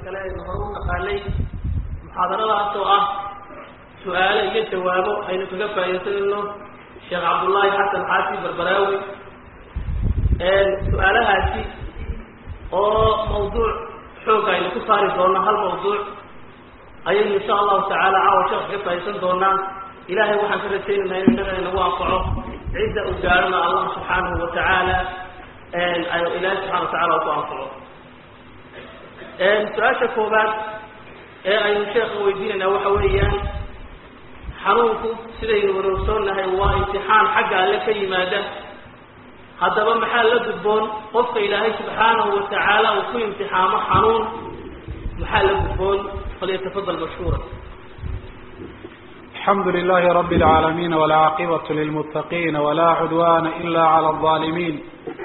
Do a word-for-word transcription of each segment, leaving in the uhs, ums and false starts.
كلام هو قالي محاضرة سؤال سؤال يجوابه أين تجفى يسأله الشيخ عبد الله حسن حاسي بربراوي السؤال هذه أو موضوع حوجة إنه تصاري دونا هالموضوع أي إن شاء الله تعالى عاو شيخ كيف يسأل دونا إلهي وحن كرتين إنه ينشغل إنه واقعه عدة أجارنا الله سبحانه وتعالى إلهي سبحانه وتعالى وتوافقه سؤال شكوبات أي الشيخ ويديننا وحويا حنوكو سيدين ورسولنا هو امتحان حق على كي ماذا هذا محل لدبون قف إلهي سبحانه وتعالى وكل امتحان حنون محل لدبون فليتفضل مشكورا. الحمد لله رب العالمين والعاقبة للمتقين ولا عدوان إلا على الظالمين.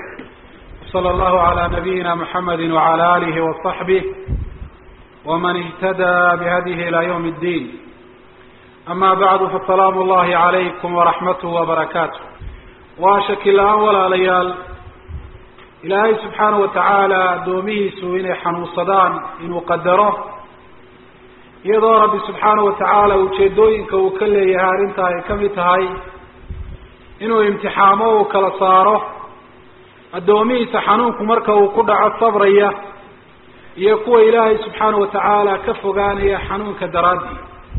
صلى الله على نبينا محمد وعلى آله وصحبه ومن اهتدى بهديه إلى يوم الدين. أما بعد فالسلام الله عليكم ورحمته وبركاته. وشكل أول ليال إلهي سبحانه وتعالى دوميه سوين حنوصدان إنه قدره يضى ربي سبحانه وتعالى وشيدوينك وكل يهارنتها كمتهاي إنه امتحامه وكالصاره الدوميه سحنونك مركه وقدع الصبرية يقوى إلهي سبحانه وتعالى كفقاني حنونك درادي.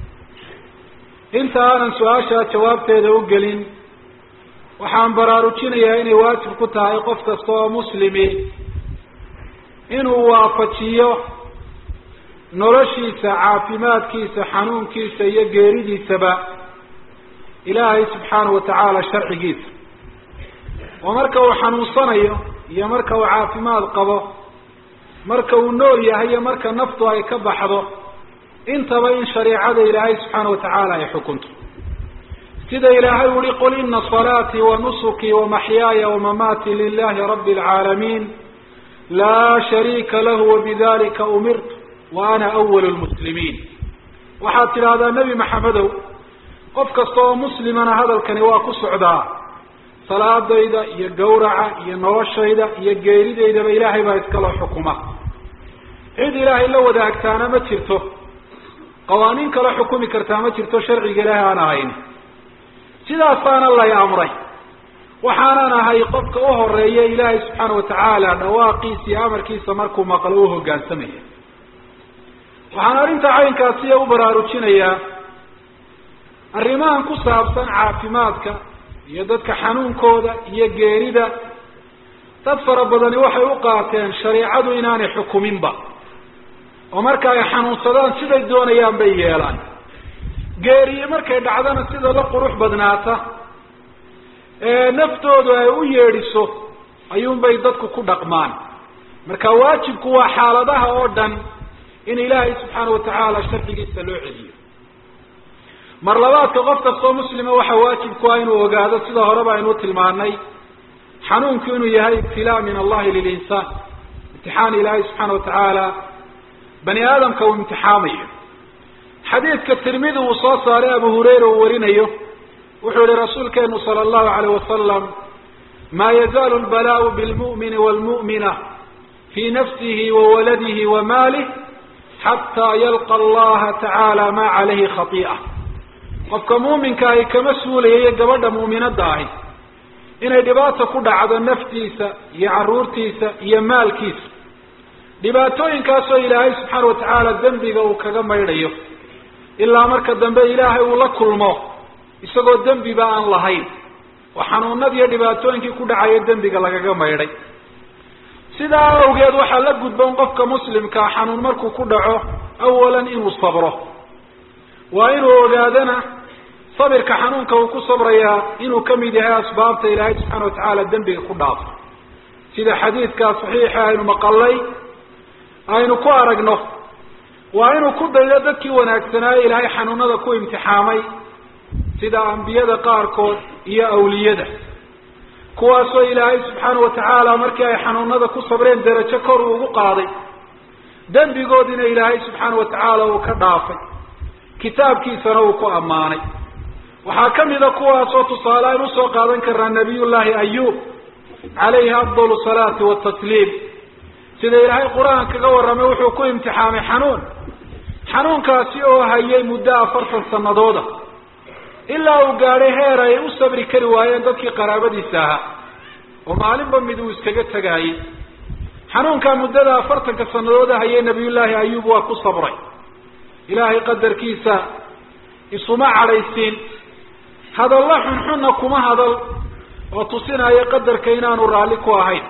انت أنا سؤاشا جوابت إذا أقلين وحان براروتينيا إني واسف كتاي قفت الصوى مسلمي إنه وافتشيه نرشيس عافمات كيس حنون كيس يقيردي سبا إلهي سبحانه وتعالى شرع كيس ومركو حنون صنيه هي مركو عافمات قبه مركو النور هي مركو نفطه يكبحضه انت بين شريعة إلهي سبحانه وتعالى يحكمته كده إلهي ولقل إن صلاتي ونسكي ومحياي ومماتي لله رب العالمين لا شريك له وبذلك أمرت وأنا أول المسلمين. وحتى هذا النبي محمد قف كستوى مسلمنا هذا الكنواك سعداء صلاة دايدة يقورع ينوشيدة يقيري دايدة بإلهي بايسكال حكومة عيد إلهي إلا وداك تانا ما تشرته قوانين كلا حكومي كرتاما تشرته شرعي إلهي أنا هين سيدا صان الله يا أمري وحانانا هاي قفك أهر رأي إلهي سبحانه وتعالى نواقيسي أمر كيسا مركو مقلوه قان سمية وحانا رنت عين كاسية وبراروتشينيا الرمان كسابسا عافماتك يددك حنون كودا يقيريدا تدفر بدني وحي وقاتين شريعة إناني حكومين با ومركا يحنون صدان سيدا يدون ايام بييلان قيري مركا يدعدان سيدا لقروح بدناتا ايه نفتودو ايو ييريسو ايوم بيددكو كدقمان مركا واجبكو وحالدها اوردن إن إلهي سبحانه وتعالى شرطي السلوعي مرلبات قفت الصوم مسلمة وحواجب كوين وقادة سيدا هربا إنو تلماني حنون كونو يهي ابتلاء من الله للإنسان امتحان إلهي سبحانه وتعالى بني آدم كو امتحامي حديث كالترمذي وصاصة لأبو هريرة وورينيه وحول رسول كأنه صلى الله عليه وسلم ما يزال البلاء بالمؤمن والمؤمنة في نفسه وولده وماله حتى يلقى الله تعالى ما عليه خطيئة قفك مؤمن كاي كمسؤول هي قبضة مؤمنة داهي إن دباتة كده عدى نفتيسة يعرورتيسة يمالكيس دباتوين كاسو إلهي سبحانه وتعالى الدنبي وكغم يريه إلا مركا الدنبي إلهي ولا كل ما يساقو الدنبي بقى لهين وحنون نبي دباتوين كي كده عاية الدنبي لكغم يريه sidaa awgeed waxa la gudboon qofka muslimka xanuun markuu ku dhaco awalan inuu sabro waa inuu ogaadana sabirka xanuunka uu ku sabraya inuu kamid yahay asbaabta Ilaahay subhanahu wa ta'ala dambiga ku dhaafo sida xadiiska saxiixa aynu maqalay aynu ku aragno waa inuu ku dayo dadkii wanaagsanaa Ilaahay xanuunada ku imtixaamay sida anbiyada qaarkood iyo awliyada kuwaasoo Ilaahay subxaanahu watacaala markii ay xanuunada ku sabreen darajo kor ugu qaaday dambigoodina Ilaahay subxaanahu watacaala uu ka dhaafay kitaabkiisana uu ku ammaanay waxaa kamida kuwaasoo tusaaleyn usoo qaadan karaa nabiyullaahi ayuub calayhi afdalu salaati watasliim sida ilaahay qur-aanka kaga warramay wuxuu ku imtixaamay xanuun xanuunkaasi oo hayay muddo afartan sanadooda ilaa uu gaadhay heer ay u sabri kari waayeen dadkii qaraabadiisa ahaa oo maalinba mid uu iskaga tegaayey xanuunkaa muddada afartanka sanadooda hayay nabiyullaahi ayuub waa ku sabray ilaahay qadarkiisa isuma cadhaysiin hadalla xunxunna kuma hadal oo tusinaya qadarka inaanu raalli ku ahayn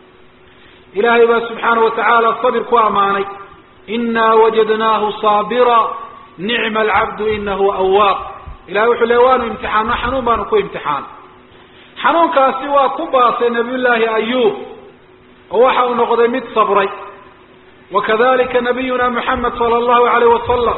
ilaahay baa subxaana watacaala sabir ku ammaanay inaa wajadnaahu saabira nicma alcabdu inahu awaab ilahay wuxuu le waanu imtixaano xanuun baanu ku imtixaan xanuunkaasi waa ku baasay nabiyullaahi ayuub oo waxa uu noqday mid sabray wakadalika nabiyuna moxamed sala allahu alayh wasalam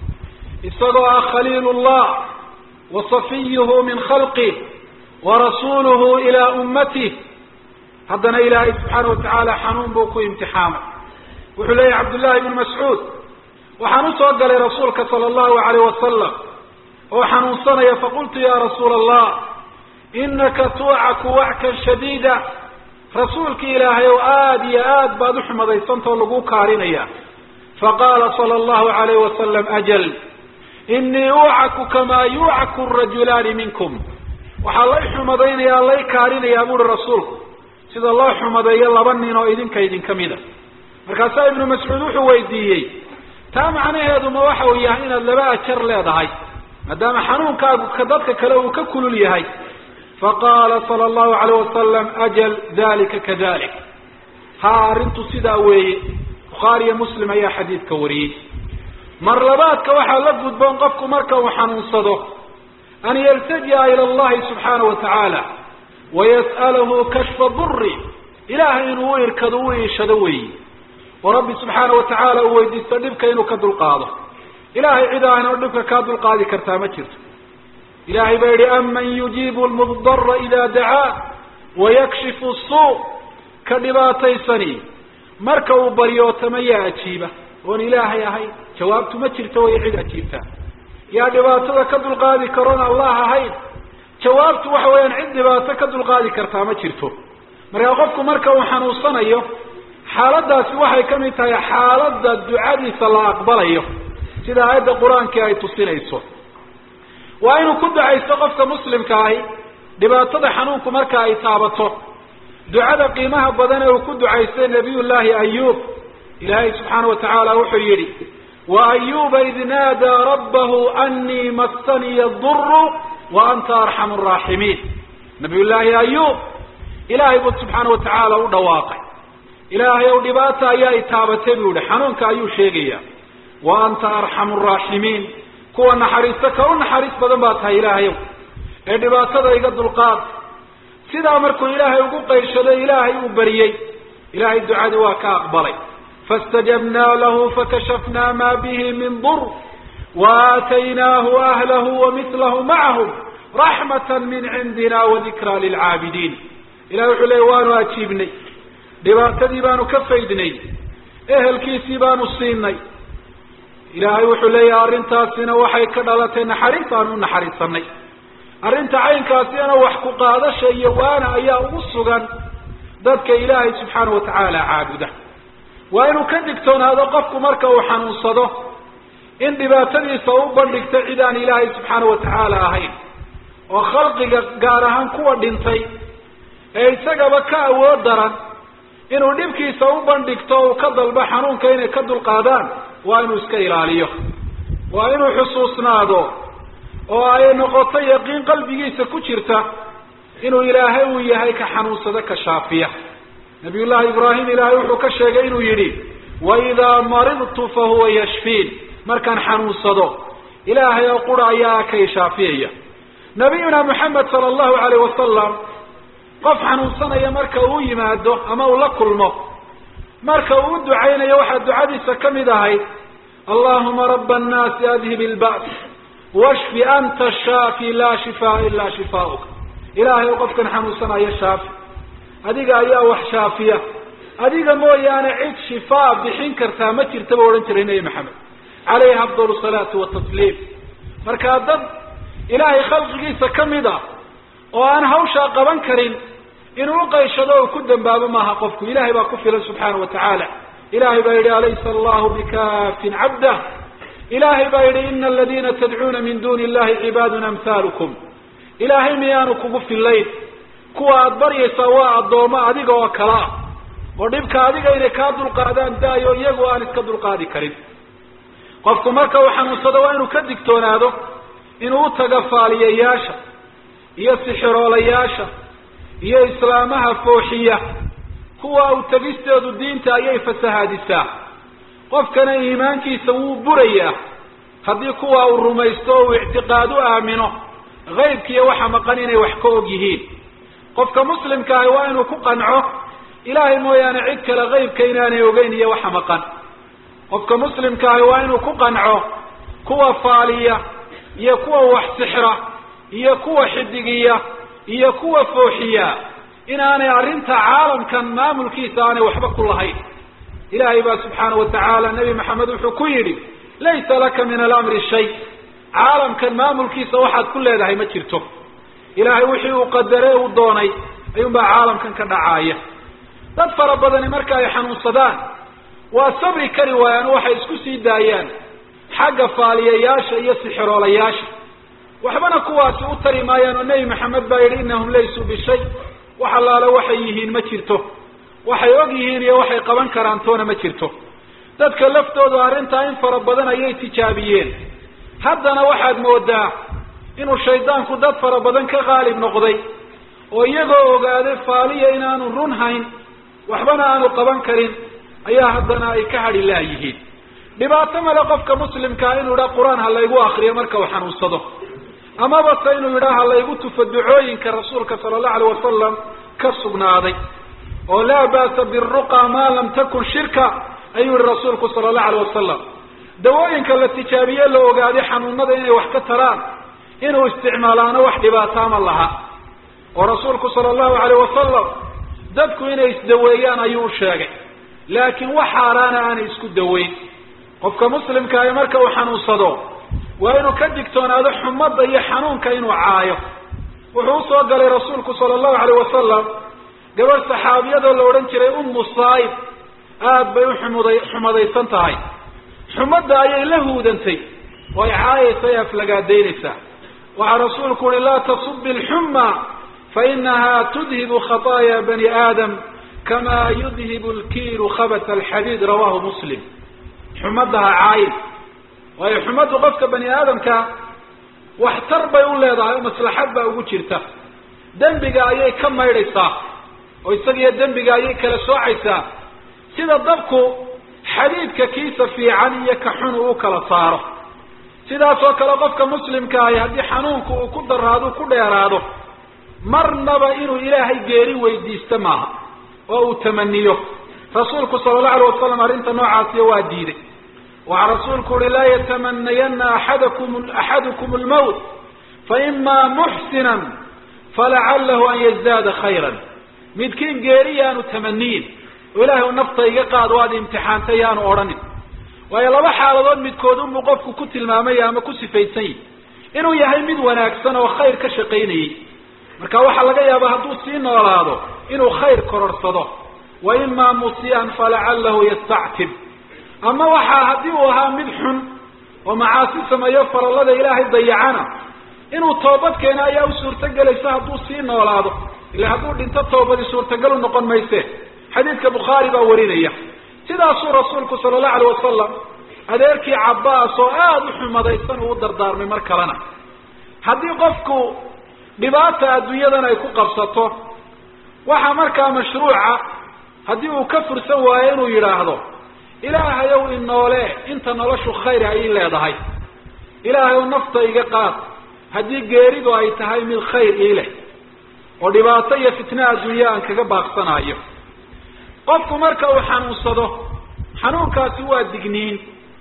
isagoo ah khaliil llah wasafiyuhu min khalqih warasuuluhu ilaa ummatih haddana ilaahay subxaana watacaala xanuun buu ku imtixaamay wuxuu leeyahy cabdullahi ibnu mascuud waxaan usoo galay rasuulka sala allahu alayh wasalam oo xanuunsanaya faqultu ya rasuula allah inaka tuucaku wackan shadiida rasuulki ilaahay ow aada iyo aad baad u xumadaysantao lagu kaarinaya faqaala sala allahu alayh wasalam ajal inii uucaku kamaa yuucaku rajulaani minkum waxaa lay xumadaynaya lay kaarinayaa buuri rasuulku sida loo xumadeeyo laba nin oo idinka idinka mida markaasaa ibnu mascuud wuxuu weydiiyey taa macnaheedu ma waxa uu yahay inaad laba ajar leedahay maadaama xanuunkaagu ka dadka kale uu ka kulul yahay faqaala sala allahu alayh wasalam ajal dalika kadalik ha arrintu sidaa weeye bukhaari iyo muslim ayaa xadiidka wariyey mar labaadka waxaa la gudboon qofku marka uu xanuunsado an yaltaji'a ila allahi subxaana watacaala wayas'alahu kashfa duri ilahay inuu u irkado u iishado weeyi oo rabbi subxaana watacaala uu weydiisto dhibka inuu ka dulqaado ilahay cid ahan oo dhibka kaa dulqaadi kartaa ma jirto ilahay baa yihi aman yujiibu lmudara ida dacaa wayakshifu suu ka dhibaataysani marka uu baryootama yaa ajiiba oon ilaahay ahayn jawaabtu ma jirto way cid ajiibtaa yaa dhibaatada ka dulqaadi karoon allah ahayn jawaabtu waxa weeyaan cid dhibaato ka dulqaadi kartaa ma jirto markaa qofku marka uu xanuunsanayo xaaladaasi waxay kamid tahay xaaladda ducadiisa la aqbalayo sida aayadda qur-aankii ay tusinayso waa inuu ku ducaysto qofka muslimka ahi dhibaatada xanuunku marka ay taabato ducada qiimaha badan ee uu ku ducaystay nabiyullaahi ayuub ilaahay subxaana watacaala wuxuu yidhi wa ayuba id naadaa rabbahu anii massaniya duru wa anta arxamu raaximiin nabiyullaahi ayuub ilaahay buu subxaana watacaala u dhawaaqay ilaahay ow dhibaata ayaa itaabatay buu yihi xanuunka ayuu sheegaya wa anta arxamu raaximiin kuwa naxariista ka u naxariis badan baa tahay ilaahayow ee dhibaatada iga dulqaad sidaa markuu ilaahay ugu qayshaday ilaahay uu bariyey ilaahay ducadii waa ka aqbalay faاstajabnaa lahu fakashafnaa ma bihi min dur waaataynaahu ahlahu wamilahu macahum raxmata min cindina wadikraa lilcaabidiin ilahay wuxuu leeyay waanu ajiibnay dhibaatadii baanu ka faydnay ehelkiisii baanu siinay ilaahay wuxuu leeyahay arrintaasina waxay ka dhalatay naxariis baanu u naxariisanay arrinta caynkaasina wax ku qaadasha iyo waana ayaa ugu sugan dadka ilaahay subxaana watacaala caabuda waa inuu ka digtoonaado qofku marka uu xanuunsado in dhibaatadiisa u bandhigto cid aan ilaahay subxaana watacaala ahayn oo khalqiga gaar ahaan kuwa dhintay ee isagaba ka awood daran inuu dhibkiisa u bandhigto uu ka dalbo xanuunka inay ka dulqaadaan waa inuu iska ilaaliyo waa inuu xusuusnaado oo ay noqoto yaqiin qalbigiisa ku jirta inuu ilaahay uu yahay ka xanuunsado ka shaafiya nabiyullaahi ibraahim ilaahay wuxuu ka sheegay inuu yidhi waidaa maridtu fahuwa yashfiin markaan xanuunsado ilaahay oo qura ayaa kay shaafiyaya nabiyuna moxamed sala allahu alayh wasalam qof xanuunsanaya marka uu yimaado ama uu la kulmo marka uu u ducaynayo waxaa ducadiisa kamid ahayd allahuma raba annaasi adhib ilba's washfi anta shaafi laa shifaa ilaa shifaauk ilaahay oo qofkan xanuunsanaya shaafi adiga ayaa wax shaafiya adiga mooyaane cid shifaa bixin kartaa ma jirta ba odhan jiray nebi maxamed calayhi afdal salaatu watasliim markaa dad ilaahay khalqigiisa kamid ah oo aan hawshaa qaban karin inuu uqayshado u ku dambaabo maaha qofku ilahay baa ku filan subxaana wa tacaala ilahay baa yidhi alaysa allahu bikafin cabdah ilahay baa yidhi ina aladina tadcuuna min duni illahi cibaadun amhaalukum ilaahay miyaanu kugu fillayn kuwa aada baryaysaa waa addoomo adiga oo kale ah oo dhibka adiga inay kaa dulqaadaan daayo iyagu aan iska dulqaadi karin qofku marka uu xanuunsado waa inuu ka digtoonaado inuu utaga faaliyayaasha iyo sixiroolayaasha iyo islaamaha fooxiya kuwa u tegisteedu diinta ayay fasahaadisaa qofkana iimaankiisa wuu burayaa haddii kuwa uu rumaysto o uu ictiqaad u aamino haybkiiyo waxa maqan inay wax ka og yihiin qofka muslimka ahi waa inuu ku qanco ilaahay mooyaane cid kale haybka inaanay ogeyn iyo waxa maqan qofka muslimka ahi waa inuu ku qanco kuwa faaliya iyo kuwa wax sixra iyo kuwa xidigiya iyo kuwa fooxiya inaanay arrinta caalamkan maamulkiisa aanay waxba ku lahayn ilaahay baa subxaana wa tacaala nebi maxamed wuxuu ku yidhi laysa laka min alamri shay caalamkan maamulkiisa waxaad ku leedahay ma jirto ilaahay wixii uu qadare uu doonay ayuunbaa caalamkan ka dhacaaya dad fara badani marka ay xanuunsadaan waa sabri kari waayaan waxay isku sii daayaan xagga faaliyayaasha iyo sixiroolayaasha waxbana kuwaasi u tari maayaan oo nebi maxamed baa yidhi innahum laysuu bishay wax allaale waxay yihiin ma jirto waxay og yihiin iyo waxay qaban karaan toona ma jirto dadka laftoodu arrintaa in fara badan ayay tijaabiyeen haddana waxaad moodaa inuu shaydaanku dad fara badan ka qaalib noqday oo iyagoo ogaaday faaliya inaanu run hayn waxbana aanu qaban karin ayaa haddana ay ka hadhi laayihiin dhibaato male qofka muslimkaa inuu idhaa qur-aan ha laygu akriyo marka uu xanuunsado amaba se inuu yidhaa ha laygu tufo ducooyinka rasuulka sala allahu alayh wasalam ka sugnaaday oo laa ba'sa biruqa maa lam takun shirka ayuu yihi rasuulku sala allahu alayh wasalam dawooyinka la tijaabiye la ogaaday xanuunada inay wax ka taraan inuu isticmaalaano wax dhibaataama laha oo rasuulku sala allahu alayh wasalam dadku inay isdaweeyaan ayuu sheegay laakiin wax xaaraana aanay isku daweyn qofka muslimkaahi marka uu xanuunsado waa inuu ka digtoonaado xumadda iyo xanuunka inuu caayo wuxuu usoo galay rasuulku sala allahu alayh wasalam gabadh saxaabiyadoo la odhan jiray ummu saa'ib aada bay u xumuday xumadaysan tahay xumadda ayay la huudantay oo ay caayaysa ay aflagaadaynaysaa waxaa rasuulku uhi laa tasubi alxumma fainaha tudhibu khataaya bani aadam kama yudhibu alkiiru khabata alxadiid rawahu muslim xumadda ha caayin waayo xumaddu qofka bani aadamka waxtar bay u leedahay oo maslaxad baa ugu jirta dembiga ayay ka maydhaysaa oo isagiyo dembiga ayay kala soocaysaa sida dabku xadiidka kiisa fiican iyo ka xun uu kala saaro sidaas oo kale qofka muslimka ahi haddii xanuunku uu ku daraado ku dheeraado marnaba inuu ilaahay geeri weydiisto maaha oo uu tamaniyo rasuulku sala allahu alayh wasalam arrinta noocaasiyo waa diiday waxaa rasuulku uhi laa yatamanayana axadakum axadukum almawt faimaa muxsinan falacalahu an yazdaada khayran midkiin geeri yaanu tamaniyin oo ilaahay u nafta iga qaado aada imtixaantay yaanu odhanin waayo laba xaaladood midkood unbuu qofku ku tilmaamaya ama ku sifaysan yihi inuu yahay mid wanaagsan oo khayr ka shaqaynayey marka waxaa laga yaabaa hadduu sii noolaado inuu khayr kororsado wa imaa musii'an falacalahu yastactib ama waxaa haddii uu ahaa mid xun oo macaasi sameeyo farallada ilaahay dayacana inuu toobad keeno ayaa u suurtogelaysa hadduu sii noolaado ila hadduu dhinto toobadii suurtagal u noqon mayse xadiidka bukhaari baa warinaya sidaasuu rasuulku sala allahu alayh wasalam adeerkii cabbaas oo aada u xumadaysan uu u dardaarmay mar kalena haddii qofku dhibaata adduunyadan ay ku qabsato waxaa markaa mashruuca haddii uu ka fursan waayo inuu yidhaahdo ilaahayow inoole inta noloshu khayr ay ii leedahay ilaahayow nafta iga qaad haddii geeridu ay tahay mid khayr ii leh oo dhibaato iyo fitna adduunya aan kaga baaqsanaayo qofku marka uu xanuunsado xanuunkaasi waa digniin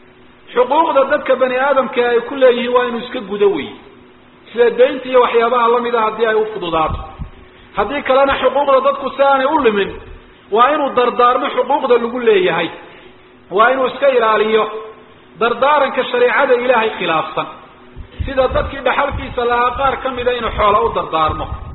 xuquuqda dadka bani aadamka ay ku leeyihiin waa inuu iska gudo wey sida daynta iyo waxyaabaha lamid a haddii ay u fududaato haddii kalena xuquuqda dadku si aanay u limin waa inuu dardaarmo xuquuqda lagu leeyahay waa inuu iska ilaaliyo dardaaranka shareecada ilaahay khilaafsan sida dadkii dhaxalkiisa lahaa qaar ka mida inuu xoola u dardaarmo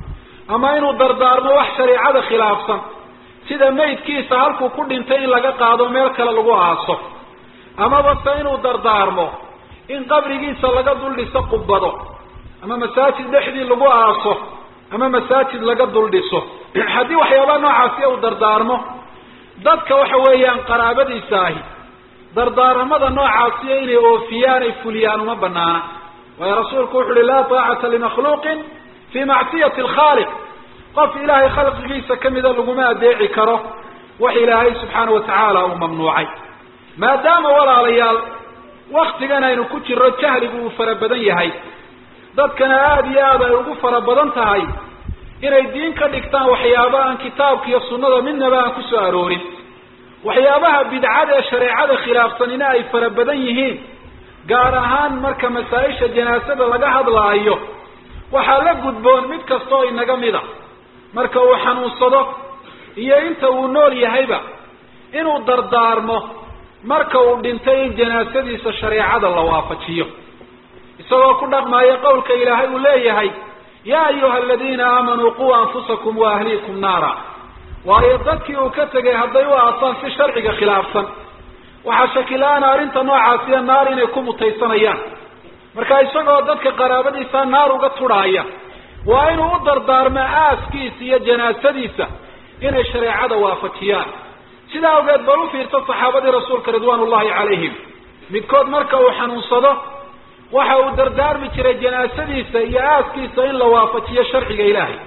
ama inuu dardaarmo wax shareecada khilaafsan sida maydkiisa halkuu ku dhintay in laga qaado meel kale lagu aaso amaba se inuu dardaarmo in qabrigiisa laga dul dhiso qubbado ama masaajid dhexdii lagu aaso ama masaajid laga dul dhiso haddii waxyaabaha noocaasi uu dardaarmo dadka waxa weeyaan qaraabadiisa ahi dardaaramada noocaasiyo inay oofiyaan ay fuliyaan uma banaana waayo rasuulku wuxu uhi laa taacata limakhluuqin fii macsiyati alkhaaliq qof ilaahay khalqigiisa kamida laguma adeeci karo wax ilaahay subxaana watacaala uu mamnuucay maadaama walaalayaal waktigan aynu ku jiro jahligu uu fara badan yahay dadkana aada iyo aad ay ugu fara badan tahay inay diin ka dhigtaan waxyaaba aan kitaabka iyo sunnada midnaba aan kusoo aroorin waxyaabaha bidcada ee shareecada khilaafsanina ay fara badan yihiin gaar ahaan marka masaa-isha janaasada laga hadlaayo waxaa la gudboon mid kasta oo inaga mida marka uu xanuunsado iyo inta uu nool yahayba inuu dardaarmo marka uu dhintay in janaasadiisa shareecada la waafajiyo isagoo ku dhaqmaayo qowlka ilaahay uu leeyahay yaa ayuha aladiina aamanuu quu anfusakum wa ahliikum naara waayo dadkii uu ka tegay hadday u aasaan si sharciga khilaafsan waxaa shakila-aan arrinta noocaasiya naar inay ku mutaysanayaan marka isagoo dadka qaraabadiisa naar uga tudhaaya waa inuu u dardaarmo aaskiisa iyo janaasadiisa inay shareecada waafajiyaan sidaa awgeed bal u fiirta saxaabadii rasuulka ridwaan ullahi calayhim midkood marka uu xanuunsado waxa uu dardaarmi jiray janaasadiisa iyo aaskiisa in la waafajiyo sharciga ilaahay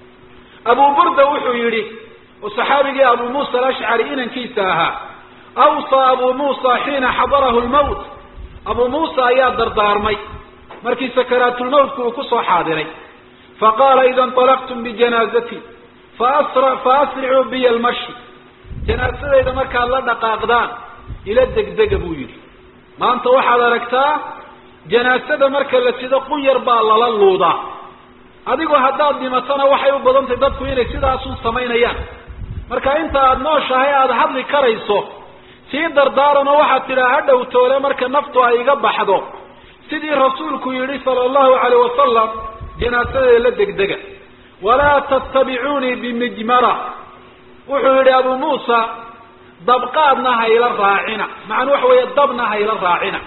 abu burda wuxuu yidhi oo saxaabigii abu muusa alashcari inankiisa ahaa awsaa abu muusa xiina xadarahu lmawt abu muusa ayaa dardaarmay markii sakaraatulmawtka uu kusoo xaadiray faqaala ida inطalaqtum bijanaazati faasra faasricuu biya almashi janaasadayda markaad la dhaqaaqdaan ila degdega buu yidhi maanta waxaad aragtaa janaasada marka la sido qunyar baa lala luudaa adigoo haddaad dhimatana waxay u badan tahay dadku inay sidaasun samaynayaan marka inta aada nooshahay aada hadli karayso sii dardaaranoo waxaad tidhaa ha dhowtoole marka naftu ay iga baxdo sidii rasuulku yidhi sala allahu calayh wasalam janaasadeeda la degdega walaa tattabicuunii bimijmara wuxuu yidhi abu muusa dabqaadna hayla raacina macnuu waxa weeye dabna hayla raacina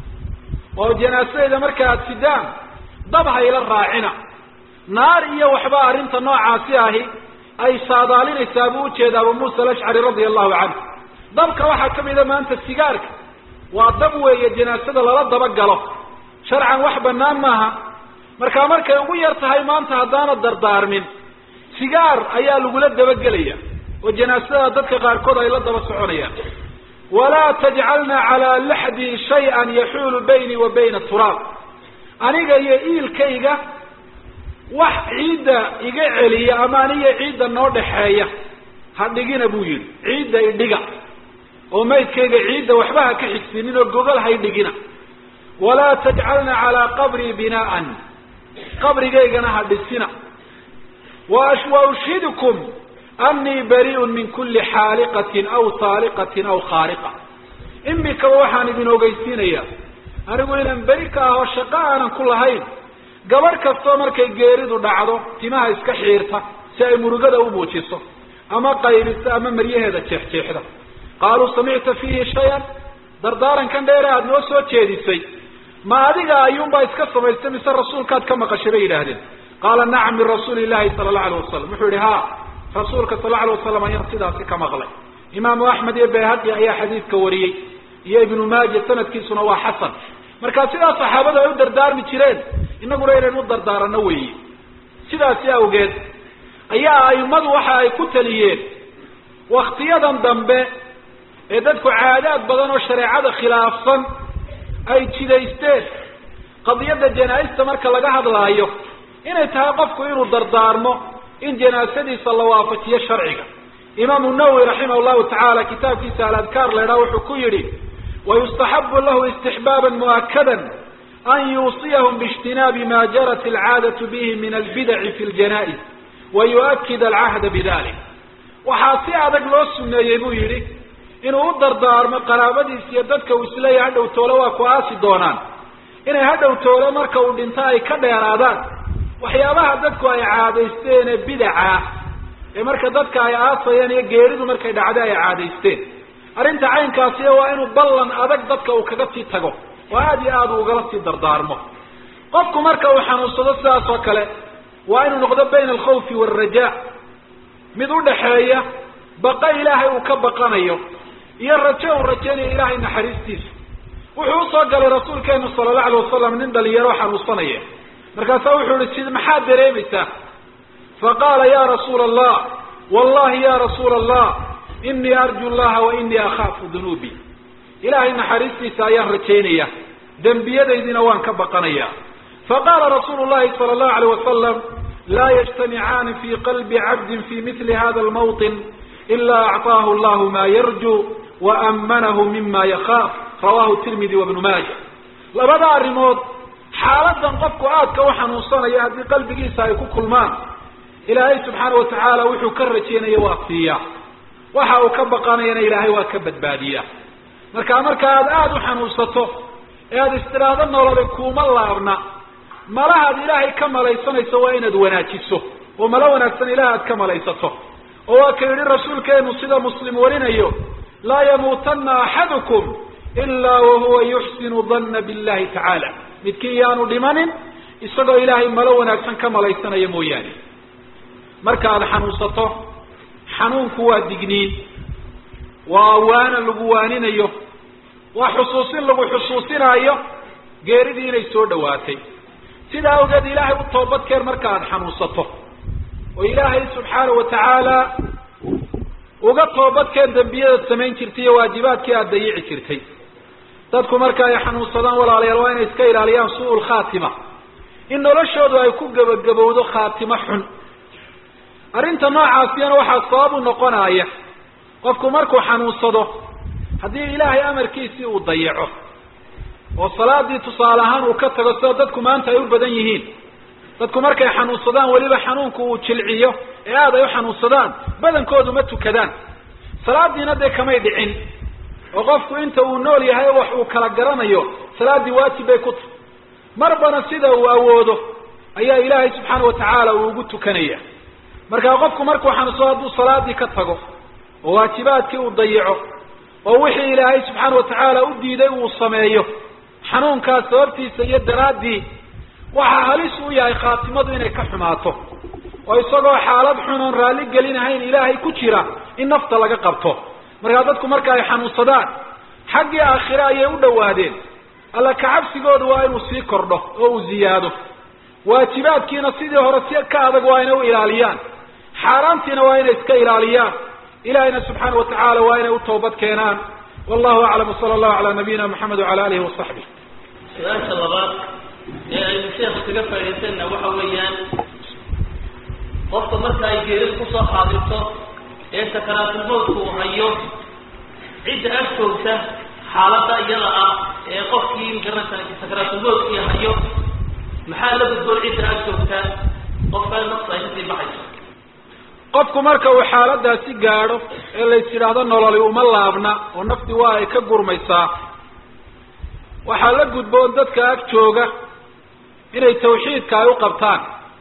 oo janaasadeeda marka aad sidaan dab hayla raacina naar iyo waxba arrinta noocaasi ahi ay saadaalinaysaa buu ujeeda abu muusa alashcari radia allahu canhu dabka waxaa kamida maanta sigaarka waa dab weeye janaasada lala dabagalo sharcan wax banaan maaha markaa markay ugu yar tahay maanta haddaana dardaarmin sigaar ayaa lagula dabagelaya oo janaasada dadka qaarkood ay la daba soconayaan walaa tajcalna calaa laxdi shay-an yaxuulu baynii wa bayna turaab aniga iyo iilkayga wax ciidda iga celiya ama aniga ciidda noo dhexeeya ha dhigina buu yidhi ciidda idhiga oo maydkayga ciidda waxba ha ka xigsiinin oo gogol hay dhigina walaa tajcalna calaa qabrii binaa'an qabrigaygana ha dhisina wa ushhidukum anii bari'un min kuli xaaliqatin aw taaliqatin aw khaariqa imikaba waxaan idin ogeysiinayaa anigu inaan beri ka ahoo shaqo aanan ku lahayn gabarh kastoo markay geeridu dhacdo timaha iska xiirta si ay murugada u muujiso ama qaybisa ama maryaheeda jeexjeexda qaaluu samicta fiihi shay-an dardaarankan dheere aada noo soo jeedisay ma adiga ayuunbaa iska samaystay mise rasuulkaad ka maqashay bay yidhaahdeen qaala nacam min rasuuli illahi sala allahu alayh wasalam wuxuu yihi ha rasuulka sal allahu alay wasalam ayaan sidaasi ka maqlay imaamu axmed iyo bayhaqi ayaa xadiidka wariyey iyo ibnu maaja sanadkiisuna waa xasan markaa sidaas saxaabadu ay u dardaarmi jireen inaguna inaynu u dardaarano weeye sidaasi awgeed ayaa aimadu waxa ay ku taliyeen waktiyadan dambe ee dadku caadaad badan oo shareecada khilaafsan ay jidaysteen qadiyadda janaa-ista marka laga hadlaayo inay tahay qofku inuu dardaarmo in janaasadiisa la waafajiyo sharciga imaamu nawowi raximah llahu tacaala kitaabkiisa aladkaar laydhaha wuxuu ku yidhi wayustaxabu lahu istixbaaban mu'akadan an yuusiyahum biijtinaabi ma jarat alcaadatu bihi min albidaci fi ljanaa-is wa yu-akid alcahda bidalik waxaa si adag loo suneeyey buu yidhi inuu u dardaarmo qaraabadiis iyo dadka uu isleeyahay hadhow toole waa ku aasi doonaan inay hadhow toole marka uu dhinto ay ka dheeraadaan waxyaabaha dadku ay caadaysteen ee bidaca ee marka dadka ay aasayeen iyo geeridu markay dhacday ay caadaysteen arrinta caynkaasi waa inuu ballan adag dadka uu kaga sii tago oo aada iyo aada ugala sii dardaarmo qofku marka uu xanuunsado sidaas oo kale waa inuu noqdo bayna alkhawfi waalrajaa mid u dhaxeeya baqa ilaahay uu ka baqanayo iyo rajo uu rajaynayo ilaahay naxariistiisa wuxuu usoo galay rasuulkeenu sala allahu alayh wasalam nin dhalinyaro xanuunsanaya markaasaa wuxuu ihi sid maxaad dareemaysaa faqaala ya rasuula allah wallahi ya rasuula allah inii arju llaha wa inii akhaafu dunuubi ilaahay naxariistiisa ayaan rajaynaya dembiyadaydina waan ka baqanaya faqaala rasuulu llahi sala allahu alayh wasalam laa yajtamicaani fi qalbi cabdin fi mili hada almawطin ilaa acطaahu allahu ma yarju waamanahu mima yakhaaf rawahu tirmidi wabnu maaja labada arrimood xaaladan qofku aadka u xanuunsanaya haddii qalbigiisa ay ku kulmaan ilaahay subxaana watacaala wuxuu ka rajaynaya waa siiya waxa uu ka baqanayana ilaahay waa ka badbaadiya marka marka aad aada u xanuunsato ee aada istiraado nolole kuuma laabna malahaad ilaahay ka malaysanayso waa inaad wanaajiso oo malo wanaagsan ilaah aad ka malaysato oo waa ka yidhi rasuulkeenu sida muslim warinayo laa yamuutanna axadukum ilaa wahuwa yuxsinu danna billahi tacaala midkii yaanu dhimanin isagoo ilaahay malo wanaagsan ka malaysanaya mooyaane marka aada xanuunsato xanuunku waa digniin waa waana lagu waaninayo waa xusuusin lagu xusuusinaayo geeridii inay soo dhawaatay sidaa awgeed ilaahay u toobadkeen marka aada xanuunsato oo ilaahay subxaana watacaala uga toobadkeen dembiyadaad samayn jirtay iyo waajibaadkii aada dayici jirtay dadku marka ay xanuunsadaan walaalayaal waa inay iska ilaaliyaan suu lkhaatima in noloshoodu ay ku gebagabowdo khaatimo xun arrinta noocaasiyana waxaa sabab u noqonaya qofku markuu xanuunsado haddii ilaahay amarkiisii uu dayaco oo salaadii tusaale ahaan uu ka tago sida dadku maanta ay u badan yihiin dadku markay xanuunsadaan weliba xanuunku uu jilciyo ee aada ay u xanuunsadaan badankoodu ma tukadaan salaadiina dee kamay dhicin oo qofku inta uu nool yahay wax uu kala garanayo salaaddii waajib bay ku tahay marbana sida uu awoodo ayaa ilaahay subxaana watacaala uu ugu tukanaya markaa qofku markuu xanuunsado hadduu salaadii ka tago oo waajibaadkii uu dayaco oo wixii ilaahay subxaana watacaala u diiday uu sameeyo xanuunkaas sababtiisa iyo daraaddii waxaa halis u yahay khaatimadu inay ka xumaato oo isagoo xaalad xun oon raalli gelinahayn ilaahay ku jira in nafta laga qabto markaa dadku marka ay xanuunsadaan xaggii aakhire ayay u dhawaadeen alla kacabsigoodu waa inuu sii kordho oo uu ziyaado waajibaadkiina sidii hore si ka adag waa inay u ilaaliyaan xaaraantiina waa inay iska ilaaliyaan ilahayna subxaana watacaala waa inay u toobad keenaan wallahu aclam sala allahu calaa nabiyina maxamed wacala alihi wasaxbih su-aasha labaad ee aynu sheekhu kaga faa'idaysana waxa weeyaan qofka marka ay geeridu kusoo xaadirto ee sakaraatulmawdku uu hayo cidda agtoogta xaaladda iyada ah ee qofkii magarata sakaraatulmawdkii hayo maxaa la gudboon cidda agtoogta qofka nafta ay kasii baxayso qofku marka uu xaaladaasi gaadho ee lays yidhaahdo nololi uma laabna oo nafti waa ay ka gurmaysaa waxaa la gudboon dadka ag jooga inay tawxiidka ay u qabtaan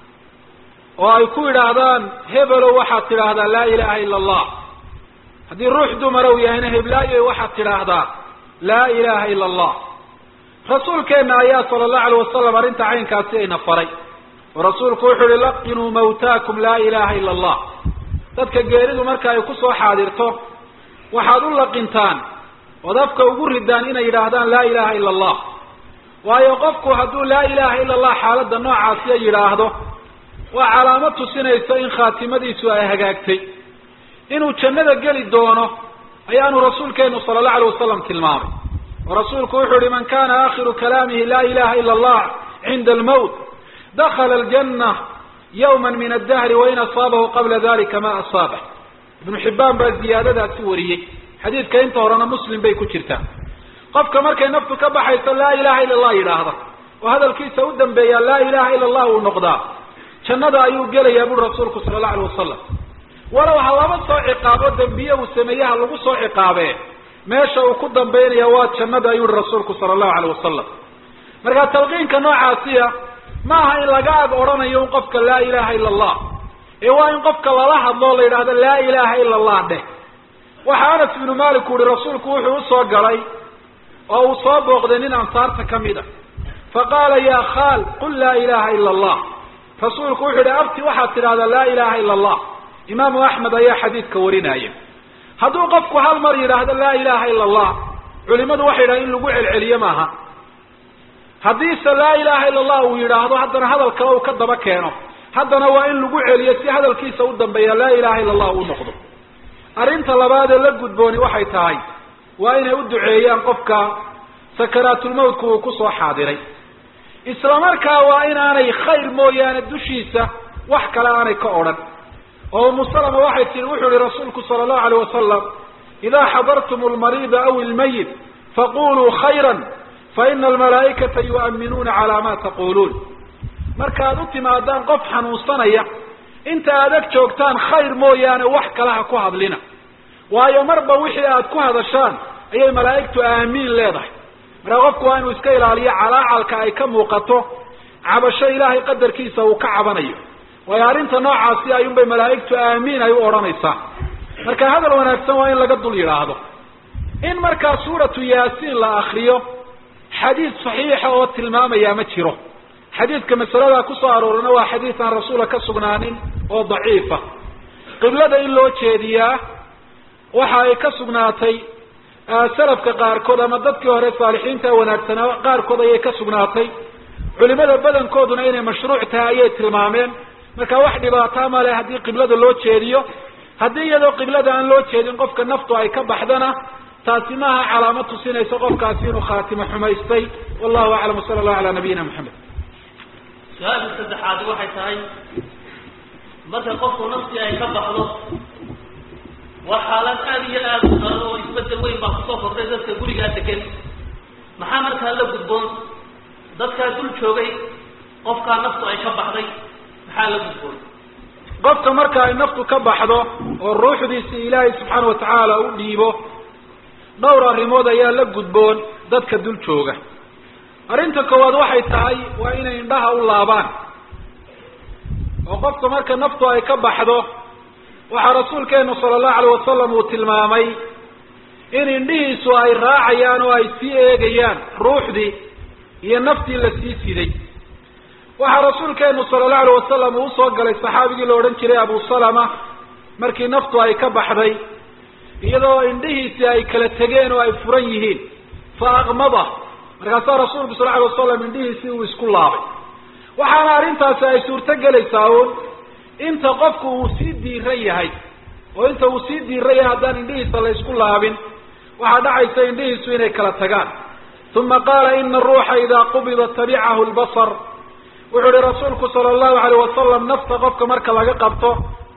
oo ay ku yidhaahdaan hebelow waxaad tidhaahdaa laa ilaha ila allah haddii ruux dumarow yahayna heblaayoy waxaad tidhaahdaa laa ilaha ila allah rasuulkeenna ayaa sala allahu alayh wasalam arrinta caynkaasi ayna faray oo rasuulku wuxuu uhi laqinuu mawtaakum laa ilaha ila allah dadka geeridu marka ay kusoo xaadirto waxaad u laqintaan ood afka ugu ridaan inay yidhaahdaan laa ilaha ila allah waayo qofku hadduu laa ilaha ila allah xaaladda noocaasiya yidhaahdo waa calaamad tusinaysa in khaatimadiisu ay hagaagtay inuu jannada geli doono ayaanu rasuulkeenu sala allahu alayh wasalam tilmaamay oo rasuulku wuxuu yihi man kana aakhiru kalaamihi laa ilaha ila allah cinda almawt dakala aljanna yawma min addahri wain asaabahu qabla dalika ma asaabah ibnu xibbaan baa ziyaadadaasi wariyey xadiidka inta horena muslim bay ku jirtaa qofka markay naftu ka baxayso laa ilaha ila allah yidhaahda oo hadalkiisa u dambeeyaa laa ilaha ila allah uu noqdaa jannada ayuu gelayaa buri rasuulku sala allahu alayh wasalam walow ha laba soo ciqaabo dembiye uu sameeyaha lagu soo ciqaabee meesha uu ku dambaynaya waa jannada ayuu yihi rasuulku sala allahu alayh wasalam markaa talqiinka noocaasiya maaha in laga ag odhanayo in qofka laa ilaha ila allah ee waa in qofka lala hadloo la yidhaahdo laa ilaha ila allah dheh. waxa anas ibnu malik u yihi rasuulku wuxuu usoo galay oo uu soo booqday nin ansaarta kamid a faqaala ya khaal qul laa ilaha ila allah. rasuulku wuxuu yihi abti waxaad tidhahdaa laa ilaha ila allah. imaamu axmed ayaa xadiidka warinaya. hadduu qofku hal mar yidhaahdo laa ilaha ila allah culimadu waxay yidhahan in lagu celceliye maaha. haddiise laa ilaha ila allah uu yidhaahdo haddana hadal kale uu ka daba keeno haddana waa in lagu celiyo si hadalkiisa u dambeeya laa ilaha ila allah uu noqdo. arrinta labaad ee la gudbooni waxay tahay waa inay u duceeyaan qofka sakaraatulmawtka uu kusoo xaadiray. isla markaa waa inaanay khayr mooyaane dushiisa wax kale aanay ka odhan. oo umu salama waxay tii wuxuu yihi rasuulku sala allahu alayh wasalam idaa xadartum almariida aw ilmayit faquluu khayran faina almalaa'ikata yu'minuuna calaa ma taquluun. markaad u timaadaan qof xanuunsanaya inta aad ag joogtaan khayr mooyaane wax kale ha ku hadlina, waayo marba wixii aad ku hadashaan ayay malaa'igtu aamiin leedahay. markaa qofku waa inuu iska ilaaliyo calaacalka ay ka muuqato cabasho ilaahay qadarkiisa uu ka cabanayo, waayo arrinta noocaasi ayuunbay malaa'igtu aamiin ay u odhanaysaa. marka hadal wanaagsan waa in laga dul yidhaahdo. in markaa suuratu yaasiin la akriyo xadiid saxiixa oo tilmaamaya ma jiro. xadiidka masaladaa kusoo aroorina waa xadiid aan rasuula ka sugnaanin oo daciifa. qiblada in loo jeediyaa waxa ay ka sugnaatay salafka qaarkood ama dadkii hore saalixiinta wanaagsanaa qaarkood ayay ka sugnaatay. culimada badankooduna inay mashruuc tahay ayay tilmaameen. marka wax dhibaataa male haddii qiblada loo jeediyo. haddii iyadoo qiblada aan loo jeedin qofka naftu ay ka baxdana taasi maaha calaamad tusinayso qofkaasi inuu khaatimo xumaystay. wallahu aclam wasala allahu calaa nabiyina maxamed. su-aasha saddexaad waxay tahay marka qofku naftii ay ka baxdo waa xaalad aada iyo aada u daran oo isbedel weyn baa kusoo kordhay dadka gurigaa degan. maxaa markaa la gudboon dadkaa dul joogay qofkaa naftu ay ka baxday maxaa la gudboon? qofka marka ay naftu ka baxdo oo ruuxdiisi ilaahay subxaana watacaala u dhiibo dhowr arrimood ayaa la gudboon dadka dul jooga. arrinta koowaad waxay tahay waa inay indhaha u laabaan. oo qofka marka naftu ay ka baxdo waxaa rasuulkeenu sala allahu alayh wasalam uu tilmaamay in indhihiisu ay raacayaan oo ay sii eegayaan ruuxdii iyo naftii la sii siday. waxaa rasuulkeenu sala allahu alayh wasalam uu usoo galay saxaabigii la odhan jiray abu salama markii naftu ay ka baxday iyadoo indhihiisii ay kala tegeen oo ay furan yihiin fa aqmada. markaasaa rasuulku sal alay wasalam indhihiisii uu isku laabay. waxaana arrintaasi ay suurto gelaysaa uun inta qofku uu sii diiran yahay oo inta uu sii diiran yahay haddaan indhihiisa la isku laabin waxaa dhacaysa indhihiisu inay kala tagaan. uma qaala ina aruuxa idaa qubida tabicahu lbasar. wuxuu ihi rasuulku sala allahu alayh wasalam nafta qofka marka laga qabto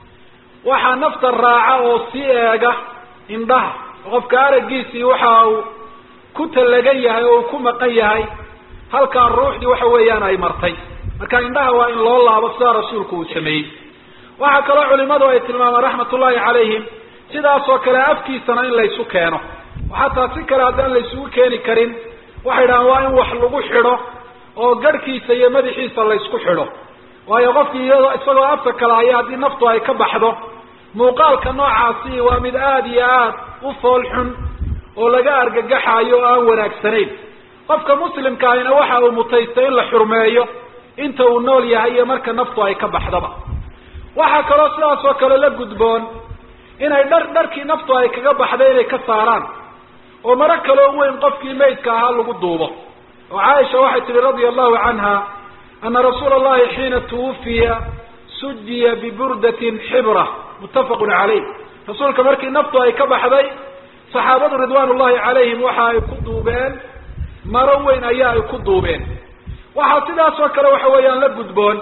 waxaa nafta raaca oo sii eega indhaha. qofka araggiisii waxa uu ku talagan yahay oo uu ku maqan yahay halkaa ruuxdii waxa weeyaan ay martay. marka indhaha waa in loo laabo sidaa rasuulku uu sameeyey. waxaa kaloo culimadu ay tilmaamaan raxmatullaahi calayhim sidaasoo kale afkiisana in laysu keeno. xataa si kale haddaan laysugu keeni karin waxay dhahaan waa in wax lagu xidho oo garhkiisa iyo madaxiisa laysku xidho. waayo qofkii iyadoo isagoo afka kale haya haddii naftu ay ka baxdo muuqaalka noocaasi waa mid aada iyo aad u fool xun oo laga argagaxayo oo aan wanaagsanayn. qofka muslimka ahina waxa uu mutaystay in la xurmeeyo inta uu nool yahay iyo marka naftu ay ka baxdaba. waxaa kaloo sidaas oo kale la gudboon inay dhar dharkii naftu ay kaga baxday inay ka saaraan oo maro kaloo weyn qofkii maydka ahaa lagu duubo. oo caaisha waxay tihi radia allahu canha ana rasuula allahi xiina tuwufiya sujiya biburdatin xibra muttafaqun calayh. rasuulka markii naftu ay ka baxday saxaabadu ridwaan ullahi calayhim waxa ay ku duubeen maro weyn ayaa ay ku duubeen. waxaa sidaas oo kale waxa weeyaan la gudboon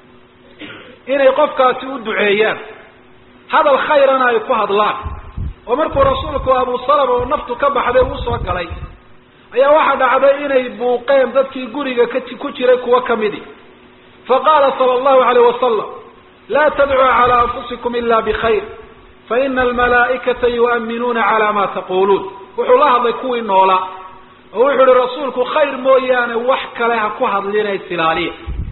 inay qofkaasi u duceeyaan hadal khayrana ay ku hadlaan. oo markuu rasuulku abu salama oo naftu ka baxday uu soo galay ayaa waxaa dhacday inay buuqeen dadkii guriga ku jiray kuwa kamidi. faqaala sala allahu alayh wasalam laa tadcuu calaa anfusikum ila bikhayr faina almalaa'ikata yu'minuuna calaa ma taquluun. wuxuu la hadlay kuwii noolaa oo wuxuu ihi rasuulku khayr mooyaane wax kale ha ku hadlina isilaaliya.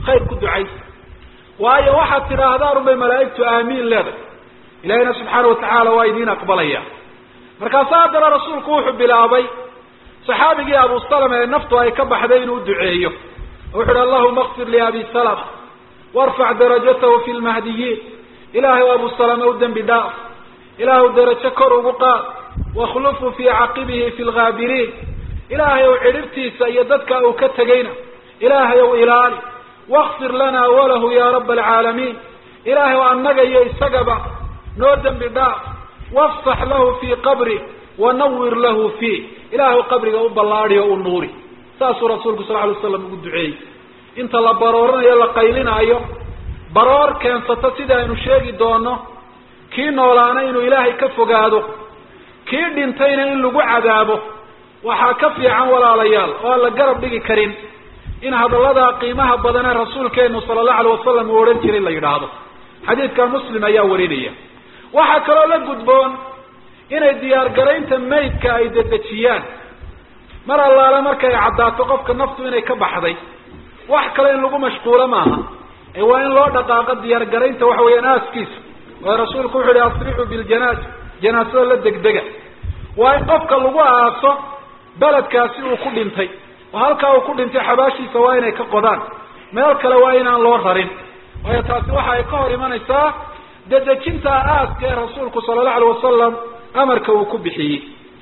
khayr ku ducaysa waayo waxaad tidhaahdaan unbay malaa'igtu aamiin leedahay ilaahayna subxaana watacaala waa idiin aqbalaya markaasa haddana rasuulku wuxuu bilaabay saxaabigii abu salama ee naftu ay ka baxday inuu duceeyo wuxu uhi allahuma akfir liabi salama warfac darajatahu fi lmahdiyiin ilaahay abu salama u dembi dhaaf ilaahay darajo kor ugu qaad wakhlufhu fii caqibihi fi lgaabiriin ilaahay ow cidhibtiisa iyo dadka uu ka tegayna ilaahay ow ilaali wakfir lana walahu ya raba alcaalamiin ilaahay o annaga iyo isagaba noo dembi dhaaf wafsax lahu fii qabri wanawir lahu fiih ilaahay qabriga u ballaadi o u nuuri saasuu rasuulku sal alay slam ugu duceeyey inta la barooranayo la qaylinaayo baroor keensata sida aynu sheegi doono kii noolaana inuu ilaahay ka fogaado kii dhintayna in lagu cadaabo waxaa ka fiican walaalayaal oo aan la garab dhigi karin in hadallada qiimaha badan ee rasuulkeenu sala allahu alayh wasalam uu odhan jiray la yidhaahdo xadiidka muslim ayaa warinaya waxaa kaloo la gudboon inay diyaargaraynta maydka ay dedejiyaan mar allaale markay caddaato qofka naftu inay ka baxday wax kale in lagu mashquulo maaha ee waa in loo dhaqaaqo diyaargaraynta waxa weeyaan aaskiisa waayo rasuulku wuxu uhi asrixuu biljanaasa janaasada la degdega waa in qofka lagu aaso beledkaasi uu ku dhintay oo halkaa uu ku dhintay xabaashiisa waa inay ka qodaan meel kale waa inaan loo rarin waayo taasi waxa ay ka hor imanaysaa dedejinta aaska ee rasuulku sala allahu alayh wasalam amarka uu ku bixiyey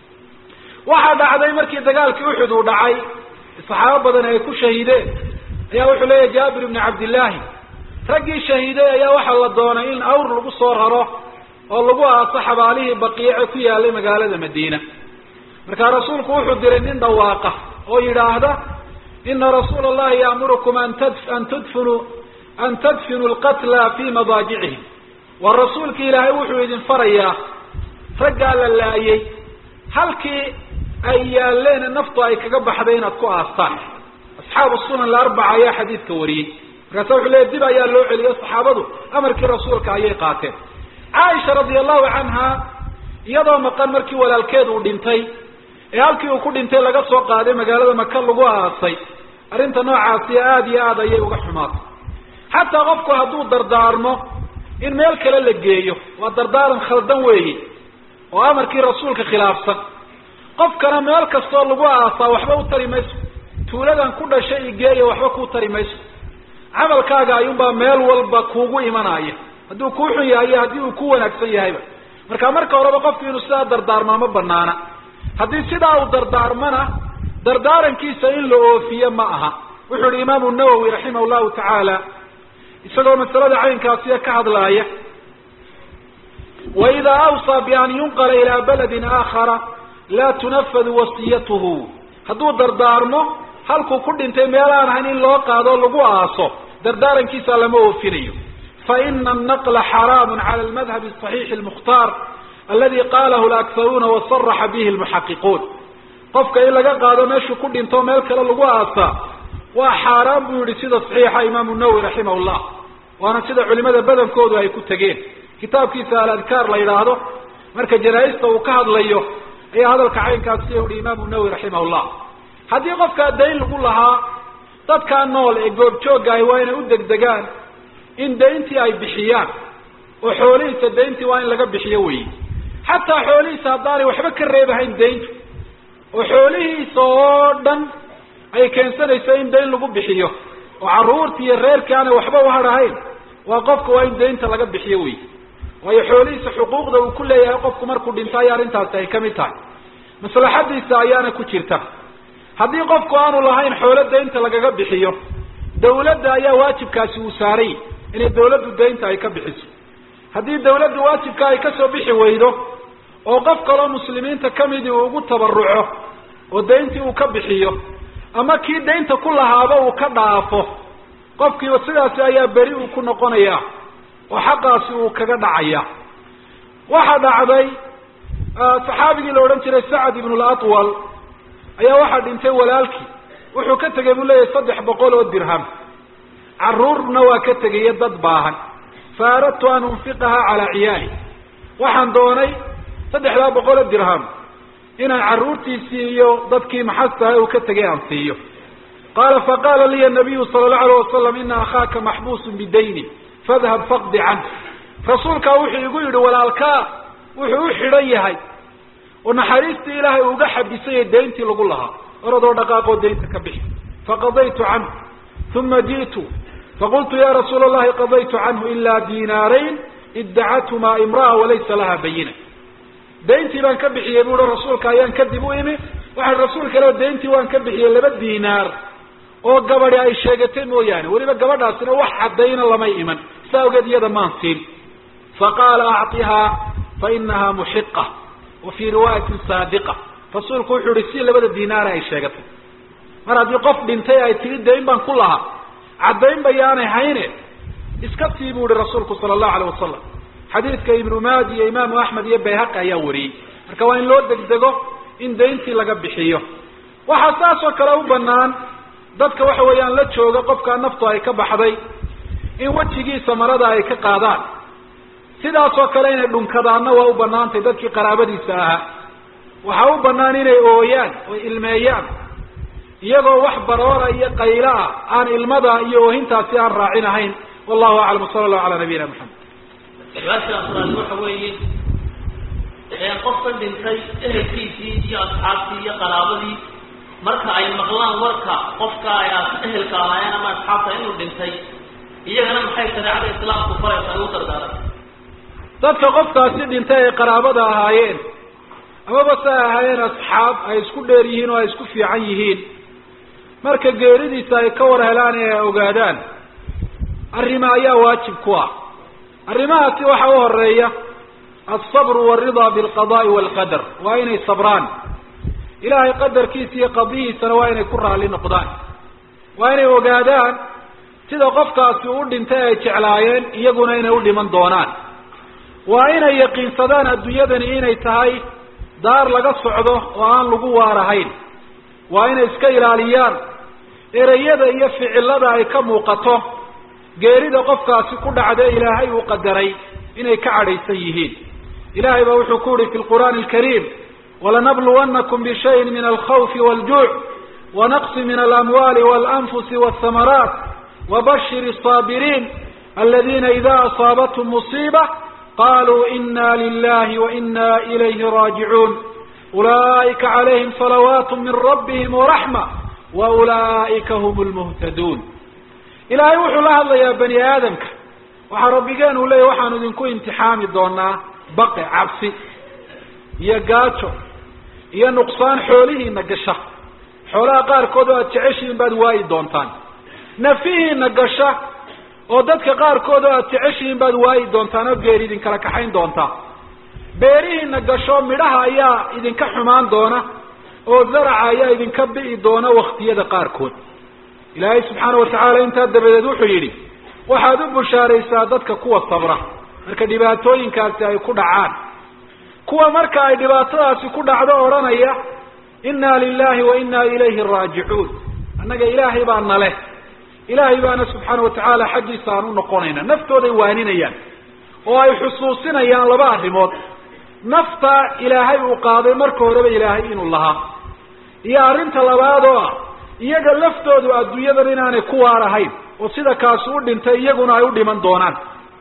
waxaa dhacday markii dagaalkii uxud uu dhacay saxaabo badan ay ku shahiideen ayaa wuxuu leeyahy jaabir ibni cabdillaahi raggii shahiiday ayaa waxaa la doonay in awr lagu soo raro oo lagu aaso xabaalihii baqiice ku yaalay magaalada madiina markaa rasuulku wuxuu diray nin dhawaaqa oo yidhaahda ina rasuula allahi ya'murukum an tad an tudfinu an tadfinu lqatla fii madaajicihim wa rasuulki ilaahay wuxuu idin farayaa raggaa la laayay halkii ay yaaleen naftu ay kaga baxday inaad ku aastaan asxaabu sunan alarbaca ayaa xadiidka wariyey markaasa wuxuu leeyahy dib ayaa loo celiyo saxaabadu amarkii rasuulka ayay qaateen caaisha radia allahu canha iyadoo maqan markii walaalkeed uu dhintay ee halkii uu ku dhintay laga soo qaaday magaalada maka lagu aasay arrinta noocaasiya aada iyo aada ayay uga xumaatay xataa qofku hadduu dardaarmo in meel kale la geeyo waa dardaaran khaldan weeyi oo amarkii rasuulka khilaafsan qofkana meel kastoo lagu aasaa waxba u tari mayso tuuladan ku dhashay i geeya waxba kuu tari mayso camalkaaga ayuunbaa meel walba kuugu imanaya hadduu kuu xun yahay iyo haddii uu ku wanaagsan yahayba marka marka horeba qofku inuu sidaa dardaarmaa ma banaana haddii sidaa uu dardaarmana dardaarankiisa in la oofiye ma aha wuxuu yihi imaamu nawowi raximah llahu tacaala isagoo masalada caynkaasiya ka hadlaaya waida awsaa bian yunqala ilaa baladin aakhara laa tunafadu wasiyatuhu hadduu dardaarmo halkuu ku dhintay meel aan ahayn in loo qaado lagu aaso dardaarankiisa lama oofinayo faina annaqla xaraamu cala almadhabi asaxiixi almukhtaar aladi qalahu alakharuuna wasaraxa bihi almuxaqiquun qofka in laga qaado meeshuu ku dhinto meel kale lagu aasaa waa xaaraan buu yihi sida saxiixa imaamu nawowi raximah llah waana sida culimada badankoodu ay ku tegeen kitaabkiisa aladkaar la yidhaahdo marka janaa-ista uu ka hadlayo ayaa hadalka caynkaasi uhi imaamu nawowi raximah llah haddii qofkaa dayn lagu lahaa dadkaa nool ee goobjoogahay waa inay u degdegaan in dayntii ay bixiyaan oo xoolihiisa dayntii waa in laga bixiyo weyi xataa xoolihiisa haddaanay waxba ka reebahayn dayntu oo xoolihiisa oo dhan ay keensanayso in dayn lagu bixiyo oo carruurtii iyo reerkii aanay waxba uhadhahayn waa qofka waa in daynta laga bixiyo wey waayo xoolihiisa xuquuqda uu ku leeyahay qofku markuu dhinto ayaa arrintaasi ay kamid tahay maslaxadiisa ayaana ku jirta haddii qofku aanu lahayn xoolo daynta lagaga bixiyo dawladda ayaa waajibkaasi uu saaray inay dawladdu daynta ay ka bixiso haddii dawladdu waajibka ay kasoo bixi weydo oo qof kaloo muslimiinta kamidii uu ugu tabaruco oo dayntii uu ka bixiyo ama kii daynta ku lahaaba uu ka dhaafo qofkiiba sidaasi ayaa beri uu ku noqonaya oo xaqaasi uu kaga dhacaya waxaa dhacday saxaabigii la odhan jiray sacad ibnu latwal ayaa waxaa dhintay walaalkii wuxuu ka tegay buu leeyahay saddex boqol oo dirham carruurna waa ka tegayo dad baahan fa aradtu an unfiqaha calaa ciyaali waxaan doonay saddexdaa boqol oo dirham inaan carruurtiisii iyo dadkii maxastaha uu ka tegay aan siiyo قال فقال لي النبي صلى الله عليه وسلم إن أخاك محبوس بدين فاذهب فاقض عنه رسولك وحي يقول والالكاء وحي حريهي ونحريست إلهي وقحب بسيد دينتي لقول لها أرضو دقاقو دينتك به فقضيت عنه ثم جئت فقلت يا رسول الله قضيت عنه إلا دينارين ادعتهما امرأة وليس لها بينة دينتي بان كبحي يقول رسولك أيان كذبوا إيمي واحد رسولك لو دينتي وان كبحي لبد دينار oo gabadhi ay sheegatay mooyaane waliba gabadhaasina wax cadayna lama iman saawgeed iyada ma siin faqala a'tiha fa innaha muhiqqa wa fi riwayatin sadiqa rasuulku wuxuu risi labada diinaar ay sheegatay mar hadii qof dhintay ay tiri deyn baan ku lahaa cadayn bayaanay hayne iska tiibuu rasuulku sallallahu alayhi wasallam xadiiska ibn Maadi iyo Imam Ahmad iyo Bayhaqi ayaa wariyay marka waa in loo degdego in deyntii laga bixiyo waxa taas oo kale u banaan dadka waxa weeyaan la jooga qofka naftu ay ka baxday in wajigiisa marada ay ka qaadaan sidaas oo kale inay dhunkadaana waa u banaantay dadkii qaraabadiisa ahaa waxa u banaan inay ooyaan oo ilmeeyaan iyagoo wax baroora iyo qayla aan ilmada iyo oohintaasi aan raacin ahayn wallahu a'lam sallallahu ala nabiyina muhammad waxa aslan waxa weeye ee qofka dhintay ehelkiisii iyo asxaabtii iyo qaraabadii marka ay maqlaan warka qofka ay ehelka ahaayeen ama asxaabta inuu dhintay iyagana maxay shariicada islaamku faraysaa u dardaaran dadka qofkaasi dhintay ee qaraabada ahaayeen ama bas ahaayeen asxaab ay isku dheer yihiin oo ay isku fiican yihiin marka geeridiisa ay ka war helaan ee ogaadaan arrima ayaa waajib ku ah arrimahaasi waxa u horeeya الصبر والرضا بالقضاء والقدر وأين صبران إلهي قدر كيسي قضيه سنوين كرها لنقضان وأين وقادان سيدا قفكا سيقول انتهي تعلايين يقول أين يقول من دونان وأين يقين صدان الدنيادن إين يتهي دار لقى الصعده وآن لقوة رهين وأين اسكيل عليان إريادا يفعل لدى كم وقته قيريدا قفكا سيقول عدا إلهي وقدري إني كعري سيهين إلهي بوحكوري في القرآن الكريم ولنبلونكم بشيء من الخوف والجوع ونقص من الأموال والأنفس والثمرات وبشر الصابرين الذين إذا أصابتهم مصيبة قالوا إنا لله وإنا إليه راجعون أولئك عليهم صلوات من ربهم ورحمة وأولئك هم المهتدون إلهي وحو الله يا بني آدم وحربيقان ولي وحانو دينكو امتحامي دونا بقي عبسي يا قاتشو يا نقصان حوليه نقشة حولها قار كودو اتعشين بعد وايد دونتان نفيه نقشة وددك قار كودو اتعشين بعد وايد دونتان وقيري دين كلاكحين دونتان بيريه نقشو مراها يا إذن كحمان دونا وزرع يا إذن كبئي دونا واختياد قار كود إلهي سبحانه وتعالى انت هدبدو حيري waxaad u bushaaraysaa dadka kuwa sabra marka dhibaatooyinkaasi ay ku dhacaan kuwa marka ay dhibaatadaasi ku dhacdo oranaya inna lillahi wa inna ilayhi raaji'uun annaga ilaahay baa nale ilaahay baana subhanahu wa ta'ala xaqiisa aanu noqonayna naftooda waaninayaan oo ay xusuusinayaan laba arrimood nafta ilaahay uu qaaday marka horeba ilaahay inuu lahaa iyo arinta labaad oo iyaga laftoodu adduunyadan inaanay ku waarahayn وسيدا كاسو دينتا iyaguna ay u dhiman doonaan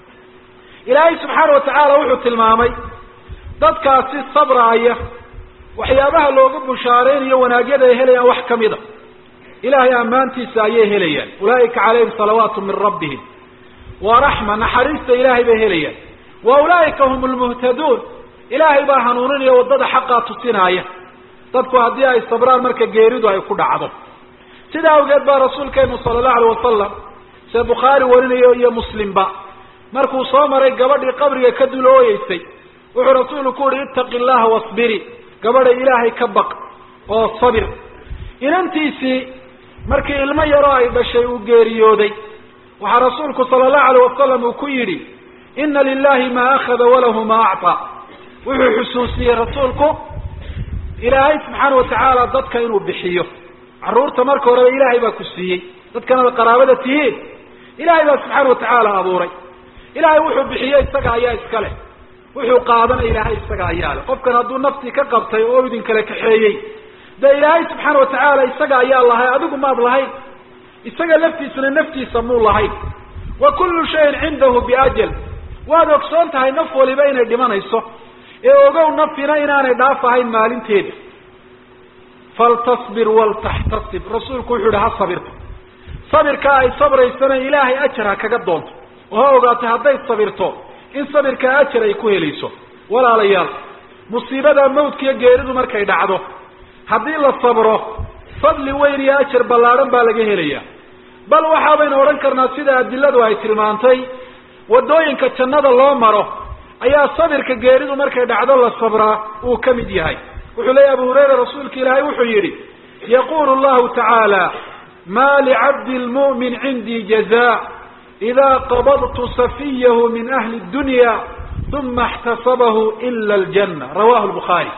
Ilaahay subhanahu wa ta'ala wuxuu tilmaamay dadkaasi sabraya waxyaabaha loogu bushaareeyo wanaagyada ay helayaan wax kamida Ilaahay amaantiisa ay helayaan ulaa'ika calayhim salawaatu min rabbihim wa rahma naharista Ilaahay bay helayaan wa ulaa'ika humul muhtaduun Ilaahay baa hanuuninaya wadada xaqa tusinaya dadku hadii ay sabraan marka geeridu ay ku dhacdo sida awgeed baa rasuulkeenu sallallahu alayhi wasallam سي بخاري ورينيو يا مسلم با markuu soo maray gabadhii qabriga ka dulooyeysay wuxuu rasuulku yiri ittaqillaha wasbiri gabadha ilaahay ka baq oo sabir inantiisi markii ilmo yaro ay dhashay uu geeriyooday waxa rasuulku sallallahu alayhi wasallam uu ku yiri inna lillahi ma akhadha wa lahu ma a'ta wuxuu xusuusiyay rasuulku ilaahay subhanahu wa ta'ala dadka inuu bixiyo caruurta marka hore ilaahay baa ku siiyay dadkana qaraabada tihiin ilaahay baa subhanahu wa ta'ala abuuray ilaahay wuxuu bixiyay isaga ayaa iska leh wuxuu qaadanay ilaahay isaga ayaa leh qofkan hadduu nafti ka qabtay oo idin kala kaxeeyay de ilaahay subxaana watacaala isaga ayaa lahay adigu maad lahayn isaga laftiisuna naftiisa muu lahayn wa kullu shayin cindahu biajal waad ogsoon tahay naf waliba inay dhimanayso ee ogow nafina inaanay dhaaf ahayn maalinteeda faltasbir waltaxtasib rasuulku wuxuu yihi ha sabirto sabirka ay sabraysana ilaahay ajar ha kaga doonto oo ha ogaatay hadday sabirto in sabirkaa ajar ay ku helayso walaalayaal musiibada mawdkiiyo geeridu markay dhacdo haddii la sabro fadli weyn iyo ajar ballaadhan baa laga helayaa bal waxaabaynu odhan karnaa sida adiladu ay tilmaantay waddooyinka jannada loo maro ayaa sabirka geeridu markay dhacdo la sabraa uu ka mid yahay wuxuu leeyahy abu hurayra rasuulka ilaahay wuxuu yidhi yaqulu llahu tacaala ma licabdi lmu'min cindii jaza ida qabadtu safiyahu min ahli dunya uma اxtasabahu ila aljanna rawahu lbukhaari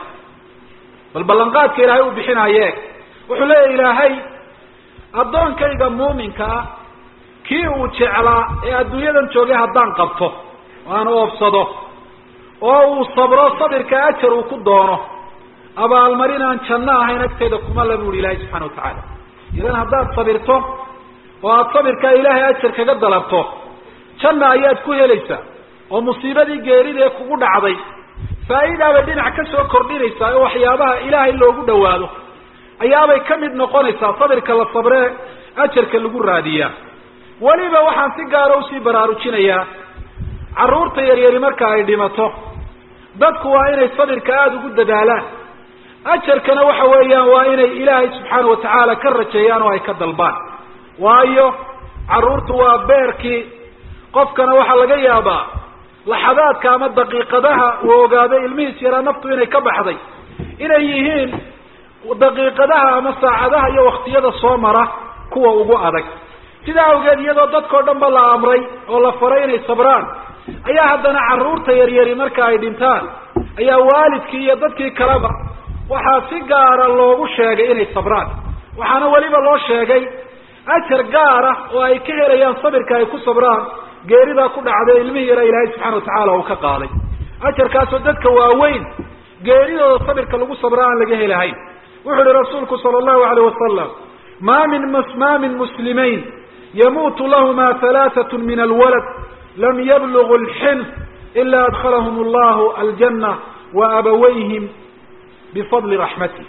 bal ballanqaadka ilaahay uu bixinaaye wuxuu leeyahy ilaahay addoonkayga muuminka ah kii uu jeclaa ee adduunyadan joogay haddaan qabto oo aan oofsado oo uu sabro sabirka ajar uu ku doono abaalmarin aan janno ahayn agteeda kuma la buuhi ilaahay subxana watacaala idan haddaad sabirto oo aada sabirkaa ilaahay ajar kaga dalabto janna ayaad ku helaysaa oo musiibadii geerida ee kugu dhacday faa'iidaabay dhinac ka soo kordhinaysaa oo waxyaabaha ilaahay loogu dhawaado ayaabay ka mid noqonaysaa sabirka la sabree ajarka lagu raadiyaa weliba waxaan si gaara usii baraarujinayaa carruurta yaryari marka ay dhimato dadku waa inay sabirka aada ugu dadaalaan ajarkana waxa weeyaan waa inay ilaahay subxaana watacaala ka rajeeyaan oo ay ka dalbaan waayo carruurtu waa beerkii qofkana waxaa laga yaabaa laxadaadka ama daqiiqadaha uu ogaado ilmihiis yaraa naftu inay ka baxday inay yihiin daqiiqadaha ama saacadaha iyo waktiyada soo mara kuwa ugu adag sidaa awgeed iyadoo dadkao dhan ba la amray oo la faray inay sabraan ayaa haddana carruurta yaryari marka ay dhintaan ayaa waalidkii iyo dadkii kaleba waxaa si gaara loogu sheegay inay sabraan waxaana weliba loo sheegay ajar gaara oo ay ka helayaan sabirka ay ku sabraan geeridaa ku dhacday ilmihii yara ilaahay subxana watacaala uu ka qaaday ajarkaasoo dadka waaweyn geeridooda sabirka lagu sabra aan laga helahayn wuxuu ihi rasuulku sala allahu alayh wasalam ma min ma min muslimayn yamuutu lahuma halaatat min alwalad lam yablugu alxilm ila adkhalahum allahu aljanna wa abawayhim bifadli raxmatih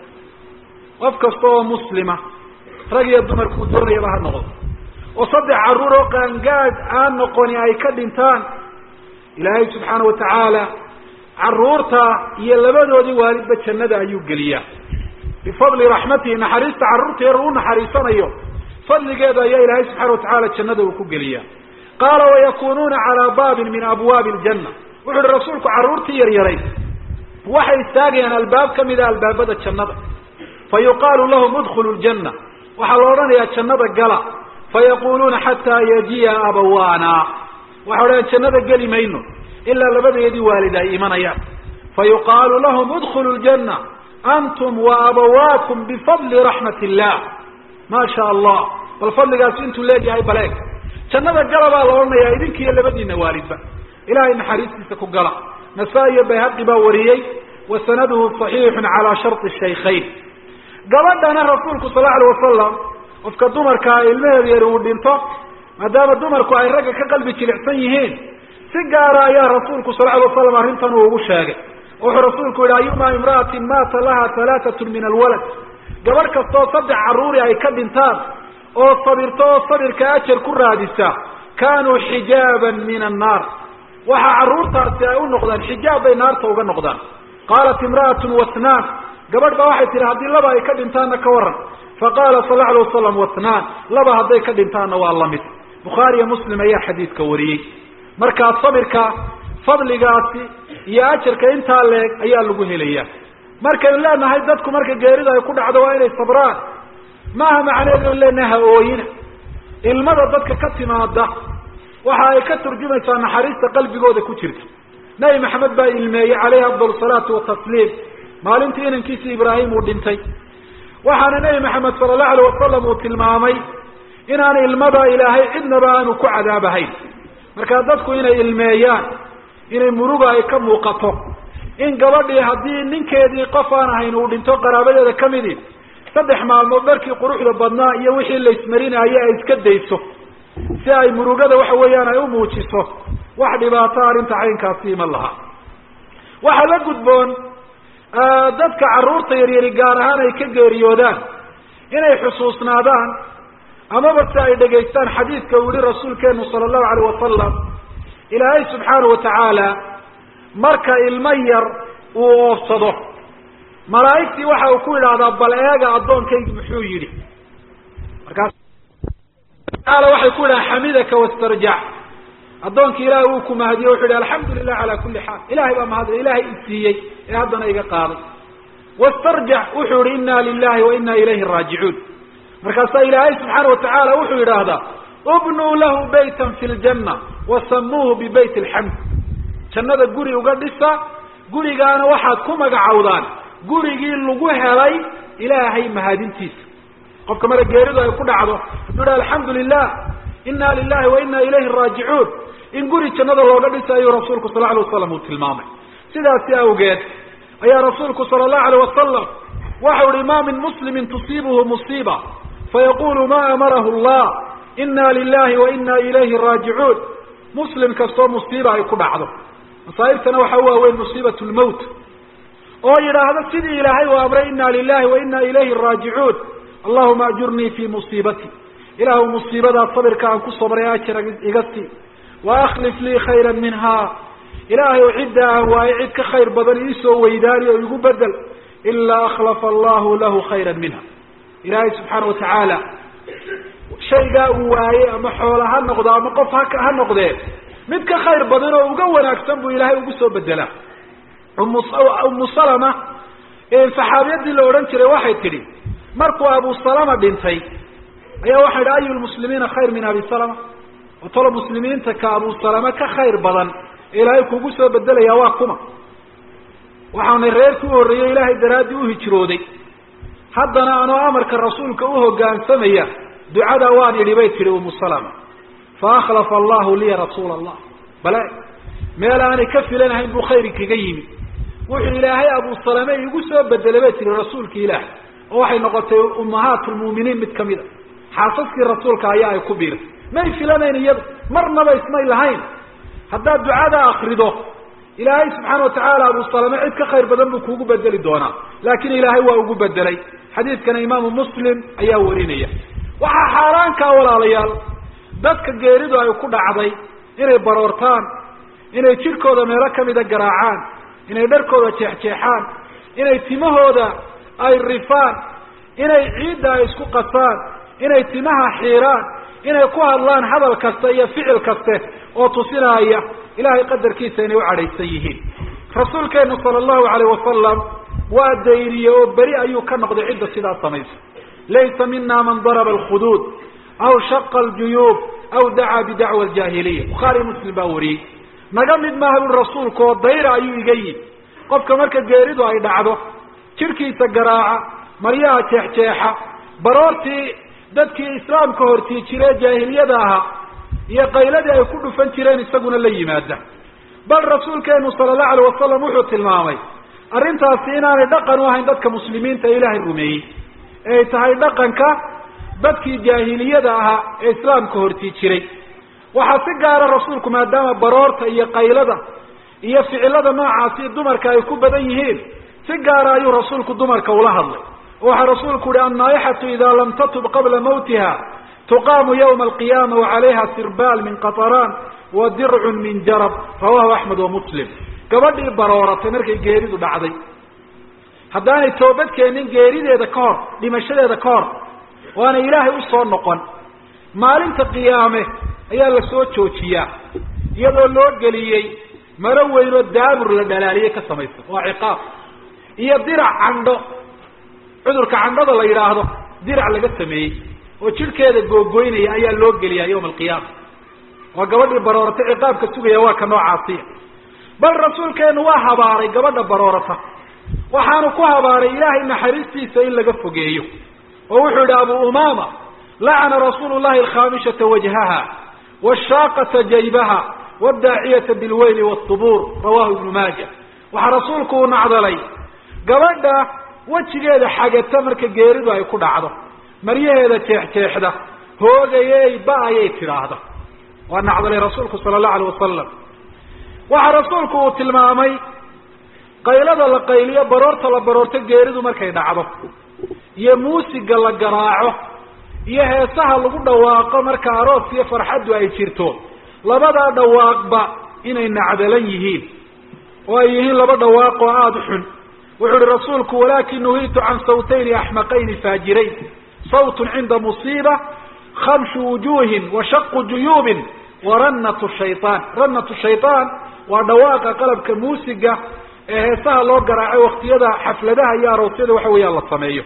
qof kasta oo muslima rag iyo dumarkuu doonayaba ha noqdo oo saddex carruur oo qaangaad aan noqoni ay ka dhintaan ilaahay subxaana watacaala carruurta iyo labadoodii waalidba jannada ayuu geliyaa bifadli raxmatihi naxariista carruurta yar uu naxariisanayo fadligeeda ayaa ilaahay subxana watacaala jannada uu ku geliyaa qaala wayakunuuna calaa baabin min abwaabi aljanna wuxu uhi rasuulku carruurtii yaryaray waxay istaagayaan albaab kamida albaabada jannada fayuqaalu lahum udkhulu ljanna waxaa la odhanayaa jannada gala fayaquluuna xataa yajiya abawaana waxay odhanayaan jannada geli mayno ilaa labadeedii waalid ay imanayaan fayuqaalu lahum udkhulu ljanna antum wa abawaakum bifadli raxmat illah ma sha allah bal fadligaas intuu leeyahay baleeg jannada gala baa la odhanayaa idinkiiyo labadiina waalidba ilahay naxariistiisa ku gala nasaa-i iyo bayhaqi baa wariyey wa sanaduhu saxiixun calaa sharti shaykhayn gabadhana rasuulku sal alla alay wasalam qofka dumarkaa ilmaheeda yari uu dhinto maadaama dumarku ay ragga ka qalbi jilicsan yihiin si gaara ayaa rasuulku sal alay wasalam arrintan uu ugu sheegay wuxuu rasuulku yihi ayuma imra'atin maata laha halaatatun min alwalad gabadh kastoo saddex carruuri ay ka dhintaan oo sabirto oo sabirka ajar ku raadisa kaanuu xijaaban min annaar waxaa carruurtaasi ay u noqdaan xijaab bay naarta uga noqdaan qaalat imra'atun wasnaan gabadh ba waxay tihi haddii laba ay ka dhintaanna ka waran faqaala sal la alay wasalam wasnaan laba hadday ka dhintaanna waa lamid bukhaari iyo muslim ayaa xadiidka wariyey markaa sabirka fadligaasi iyo ajarka intaa leeg ayaa lagu helayaa markaynu leenahay dadku marka geerida ay ku dhacdo waa inay sabraan maaha macneedu in leenahay ha ooyina ilmada dadka ka timaada waxa ay ka turjumaysaa naxariista qalbigooda ku jirta nabi maxamed baa ilmeeyey caleyhi afdal salaatu watasliim maalintii inankiisi ibraahim uu dhintay waxaana nebi maxamed sala allahu alayh wasalam uu tilmaamay inaan ilmada ilaahay cidnaba aanu ku cadaabahayn markaa dadku inay ilmeeyaan inay muruga ay ka muuqato in gabadhii haddii ninkeedii qof aan ahayn uu dhinto qaraabadeeda kamidi saddex maalmood dharkii quruxda badnaa iyo wixii la ismarinaya ay iska dayso si ay murugada waxa weeyaan ay u muujiso wax dhibaato arrinta caynkaasi iman lahaa. waxaa la gudboon dadka carruurta yaryari gaar ahaan ay ka geeriyoodaan inay xusuusnaadaan amaba si ay dhegaystaan xadiidka uu yihi rasuulkeenu sala allahu alayh wasalam ilaahay subxaanahu watacaala marka ilmo yar uu oofsado malaa'igtii waxa uu ku yidhaahdaa bal eega addoonkaygi muxuu yidhi markaas taala waxay ku yidhaha xamidaka wastarjac addoonkii ilaahay uu ku mahadiye wuxuu yihi alxamdu lilah cala kulli xaal ilahay baa mahadlay ilaahay i siiyey ee haddana iga qaaday. wastarjac wuxuu yihi inna lilahi wa inna ilayhi raajicuun markaasaa ilaahay subxaana watacaala wuxuu yidhaahdaa ubnuu lahu baytan fi ljanna wasamuuhu bibayt alxamd jannada guri uga dhisa gurigaana waxaad ku magacowdaan gurigii lagu helay ilaahay mahadintiisa. qofka mara geeridu ay ku dhacdo hadduu yidhaha alxamdu lilah inna lilahi wa inna ilayhi raajicuun in guri jannada looga dhisa ayuu rasuulku sal alay wasalam uu tilmaamay. sidaasi awgeed ayaa rasuulku sala allahu alayh wasalam waxau ihi ma min muslimin tusiibuhu musiiba fayaqulu ma amarahu allah inna lilahi wa inna ilayhi raajicuun muslim kastoo musiiba ay ku dhacdo masaa'ibtana waxa u waaweyn musiibat lmowt oo yidhaahdo sidii ilaahay u amray inna lilahi wa inna ilayhi raajicuun allahuma ajurnii fi musiibati ilaahu musiibadaa sabirka aan ku sabray ajir iga sii wa akhlif lii khayra minha ilaahay o cidda aan waayo cid ka khayr badan iisoo weydaani oo igu bedel ilaa akhlafa allahu lahu khayra minha ilaahay subxaana watacaala shaygaa uu waayey ama xoola ha noqdo ama qof ha ha noqdee mid ka khayr badan oo uga wanaagsan buu ilaahay ugu soo bedelaa. umu umu salama saxaabiyadii la odhan jiray waxay tidhi markuu abu salama dhintay ayaa waxay idhi ayu lmuslimiina khayr min abi salama oo tolo muslimiinta ka abu salama ka khayr badan ilaahay kugu soo bedelayaa waa kuma waxaanay reerkii u horreeyey ilaahay daraaddii u hijrooday haddana anoo amarka rasuulka u hoggaansamaya ducada waan idhi bay tihi umu salama fa akhlafa allahu liya rasuula allah bale meel aanay ka filanahayn buu khayri kaga yimi wuxuu ilaahay abu salame igu soo bedelay bay tihi rasuulka ilaahay oo waxay noqotay ummahaat lmu'miniin mid kamid a xaasaskii rasuulka ayaa ay ku biirtay may filanayn iyada marnaba ismay lahayn haddaad ducada akrido ilaahay subxaana watacaala abu salame cid ka khayr badan buu kuugu bedeli doonaa laakiin ilaahay waa ugu bedelay. xadiidkana imaamu muslim ayaa warinaya. waxaa xaaraankaa walaalayaal dadka geeridu ay ku dhacday inay baroortaan inay jidhkooda meelo kamida garaacaan inay dharkooda jeexjeexaan inay timahooda ay rifaan inay ciidda ay isku qasaan inay timaha xiiraan inay ku hadlaan hadal kasta iyo ficil kaste oo tusinaya ilaahay qadarkiisa inay u cadhaysan yihiin. rasuulkeenu sala allahu alayh wasalam waa dayriye oo beri ayuu ka noqday cidda sidaa samaysa. laysa mina man daraba alkhuduud aw shaqa aljuyuub aw dacaa bidacwa aljaahiliya bukhaari muslim baa wariyey. naga mid maaha bui rasuulku oo dayra ayuu iga yimi qofka marka geeridu ay dhacdo jidhkiisa garaaca maryaha jeexjeexa baroortii dadkii islaamka hortii jiree jaahiliyada ahaa iyo qayladii ay ku dhufan jireen isaguna la yimaada. bal rasuulkeenu sala allahu alayh wasalam wuxuu tilmaamay arrintaasi inaanay dhaqan u ahayn dadka muslimiinta ee ilaahay rumeeyey ee ay tahay dhaqanka dadkii jaahiliyada ahaa ee islaamka hortii jiray. waxaa si gaara rasuulku maadaama baroorta iyo qaylada iyo ficilada noocaasi dumarka ay ku badan yihiin si gaara ayuu rasuulku dumarka ula hadlay. waxaa rasuulku uhi annaaixatu idaa lam tatub qabla mawtiha tuqaamu yawma alqiyaama wacalayha sirbaal min qataraan wa dircun min jarab rawahu axmed wa muslim. gabadhii barooratay markay geeridu dhacday haddaanay toobad keenin geerideeda ka hor dhimashadeeda ka hor oo aanay ilaahay usoo noqon maalinta qiyaame ayaa la soo joojiyaa iyadoo loo geliyey maro weyn oo daabur la dhalaaliyey ka samaysan waa ciqaab iyo dirac candho cudurka candhada la yidhaahdo dirac laga sameeyey oo jidhkeeda googoynaya ayaa loo geliyaa yawma alqiyaama. waa gabadhii barooratay ciqaabka sugaya waa ka noocaasiya. bal rasuulkeenu waa habaaray gabadha baroorata waxaanu ku habaaray ilaahay naxariistiisa in laga fogeeyo oo wuxuu yihi abu umaama lacana rasuulu llahi alkhaamishata wajhaha washaaqata jaybaha wadaaciyata bilweyli wاsubuur rawahu ibnu maaja. waxaa rasuulku uu nacdalay gabadha wejigeeda xagata marka geeridu ay ku dhacdo maryaheeda jeexjeexda hoogayey ba-ayay tidhaahda waa nacdalay rasuulku sala allahu alayh wasalam waxaa rasuulku uu tilmaamay qaylada la qayliyo baroorta la baroorto geeridu markay dhacdo iyo muusiga la garaaco iyo heesaha lagu dhawaaqo marka aroos iyo farxaddu ay jirto labadaa dhawaaqba inay nacdalan yihiin oo ay yihiin laba dhawaaq oo aada u xun wuxuu uhi rasuulku walaakin nuhiitu can sawtayni axmaqayni faajirayn sawtun cinda musiiba khamshu wujuuhin wa shaqu juyuubin wa rannatu shaytaan rannatu shaytaan waa dhawaaqa qalabka muusiga ee heesaha loo garaaco waktiyada xafladaha iyo aroosyada waxa weeyaan la sameeyo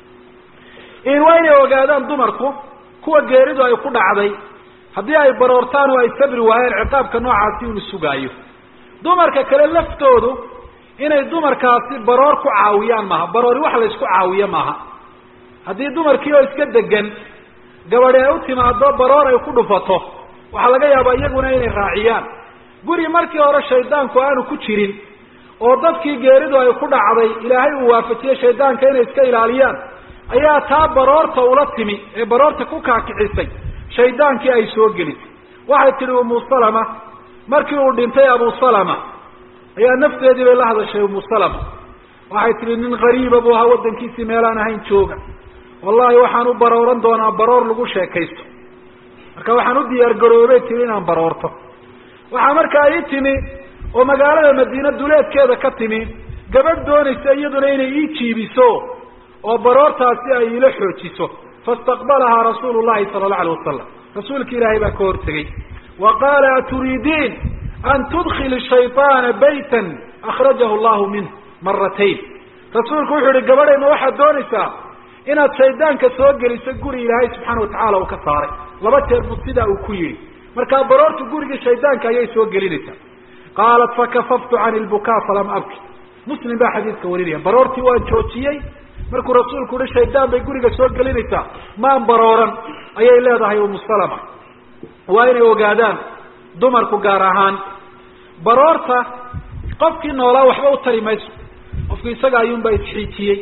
in waa inay ogaadaan dumarku kuwa geeridu ay ku dhacday haddii ay baroortaan oo ay sabri waayeen ciqaabka noocaasi inu sugaayo dumarka kale laftoodu inay dumarkaasi baroor ku caawiyaan maaha baroori wax la isku caawiyo maaha haddii dumarkii oo iska degan gabadhi ay u timaado baroor ay ku dhufato waxaa laga yaabaa iyaguna inay raaciyaan guri markii hore shaydaanku aanu ku jirin oo dadkii geeridu ay ku dhacday ilaahay uu waafajiyey shaydaanka inay iska ilaaliyaan ayaa taa baroorta ula timi ee baroorta ku kaakicisay shaydaankii ay soo gelisay waxay tihi umu salama markii uu dhintay abu salama ayaa nafteedii bay la hadashay umu salama waxay tihi nin gariiba buu ahaa waddankiisii meelaan ahayn jooga wallahi waxaan u barooran doonaa baroor lagu sheekaysto marka waxaan u diyaar garoobay tihi inaan baroorto waxaa markaa ii timi oo magaalada madiina duleedkeeda ka timi gabadh doonaysa iyaduna inay ii jiibiso oo baroortaasi ay ila xoojiso faistaqbalahaa rasuulu llahi sala allahu alayh wasalam rasuulki ilaahay baa ka hortegey wa qaala aturiidiin an tudkili shayطaana baytan akhrajahu llahu minh maratayn rasuulku wuxuu yihi gabadhay ma waxaad doonaysaa inaad shaydaanka soo geliso guri ilaahay subxaana watacaala uu ka saaray laba jeer buu sidaa uu ku yidhi markaa baroorta gurigii shaydaanka ayay soo gelinaysaa qaalat fakafaftu can ilbukaa falam abki muslim baa xadiidka warinaya baroortii waan joojiyey markuu rasuulku uhi shaydaan bay guriga soo gelinaysaa maan barooran ayay leedahay umu salama waa inay ogaadaan dumarku gaar ahaan baroorta qofkii noolaa waxba u tari mayso qofki isaga ayuunbaa isxiijiyey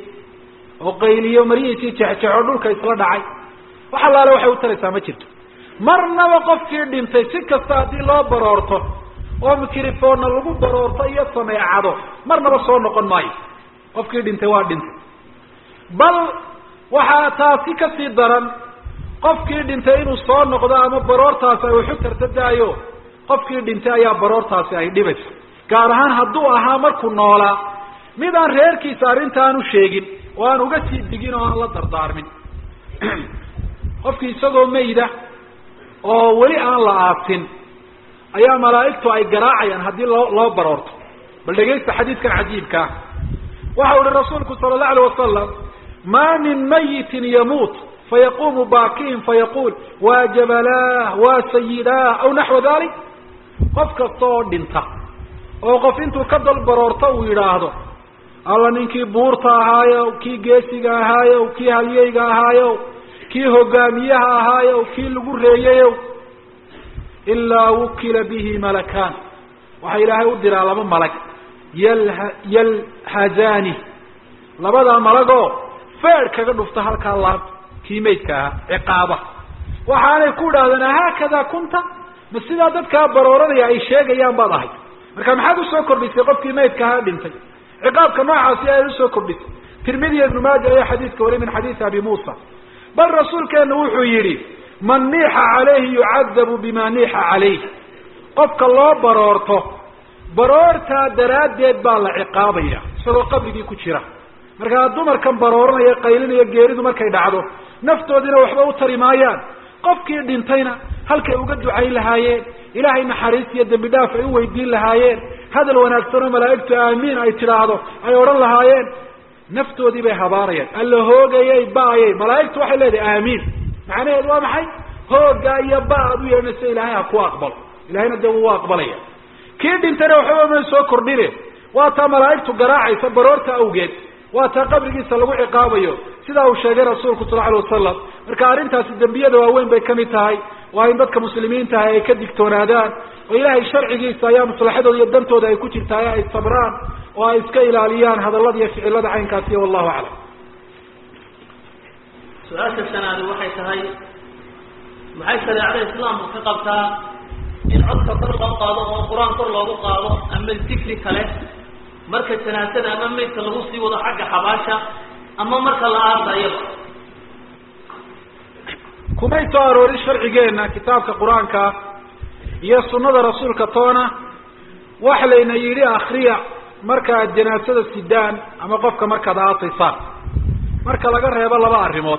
oo qayliyo maryihiisii jexjeexo dhulka isla dhacay wax allaale waxay u taraysaa ma jirto marnaba qofkii dhintay si kasta haddii loo baroorto oo microphona lagu baroorto iyo sameecado marnaba soo noqon maayo qofkii dhintay waa dhintay bal waxaa taasi kasii daran qofkii dhintay inuu soo noqdo ama baroortaasi ay waxu tartadaayo qofkii dhintay ayaa baroortaasi ay dhibayso gaar ahaan hadduu ahaa markuu noolaa mid aan reerkiisa arrintaan u sheegin oo aan uga sii digin oo aan la dardaarmin qofkii isagoo mayda oo weli aan la aasin ayaa malaa'igtu ay garaacayaan haddii loo loo baroorto bal dhegaysta xadiidkan cajiibkaa waxa uhi rasuulku sala allahu alayh wasalam ma min mayitin yamuut fayaquumu baakiin fayaquul waa jabalah waa sayidah aw naxwa dalik qof kasta oo dhinta oo qof intuu ka dal baroorto uu yidhaahdo alla ninkii buurta ahaayo kii geesiga ahaayo kii halyeyga ahaayo kii hogaamiyaha ahaayo kii lagu reeyayo ilaa wukila bihi malakaan waxaa ilaahay u diraa laba malag yalha yalhazaani labadaa malagoo feer kaga dhufta halkaa laab kii maydka ahaa ciqaaba waxaanay ku idhahdeen haakada kunta ma sidaa dadkaa barooranaya ay sheegayaan baad ahay marka maxaad usoo kordhisay qofkii maydka ahaa dhintay ciqaabka noocaasi ayaad usoo kordhisay tirmidiya ibnu maaja ayaa xadiidka wariy min xadiisi abi muusa bal rasuulkeenu wuxuu yidhi man niixa calayhi yucadabu bima niixa calayh qofka loo baroorto baroortaa daraaddeed baa la ciqaabaya isagoo qabrigii ku jira markaa dumarkan barooranaya qaylinaya geeridu markay dhacdo naftoodina waxba u tari maayaan qofkii dhintayna halkay uga ducayn lahaayeen ilaahay naxariis iyo dembi dhaaf ay u weydiin lahaayeen hadal wanaagsan oo malaa'igtu aamiin ay tidhaahdo ay odhan lahaayeen naftoodii bay habaarayaan alla hoogayay ba-ayay malaa'igtu waxay leedahay aamiin macnaheedu waa maxay hoogaa iyo ba ad u yeedhanaysa ilaahay ha ku aqbalo ilahayna dee wuu aqbalaya kii dhintayna waxba may soo kordhine waa taa malaa'igtu garaacaysa baroorta awgeed waa taa qabrigiisa lagu ciqaabayo sidaa uu sheegay rasuulku sal alay wasalam marka arrintaasi dembiyada waaweyn bay kamid tahay waa in dadka muslimiintaha ay ka digtoonaadaan oo ilaahay sharcigiisa ayaa maslaxadooda iyo dantooda ay ku jirtaay ay sabraan oo ay iska ilaaliyaan hadallada iyo ficilada caynkaasiya wallahu aclam. su-aasha shanaadi waxay tahay maxay shareecada islaamku ka qabtaa in codka kor loo qaado oo qur-aan kor loogu qaado ama dikri kale marka janaasada ama maydka lagu sii wado xagga xabaasha ama marka la aasayaba? kumay soo aroorin sharcigeena kitaabka qur-aanka iyo sunnada rasuulka toona waxa layna yidhi akriya markaad janaasada sidaan ama qofka markaad aasaysaan, marka laga reebo laba arrimood.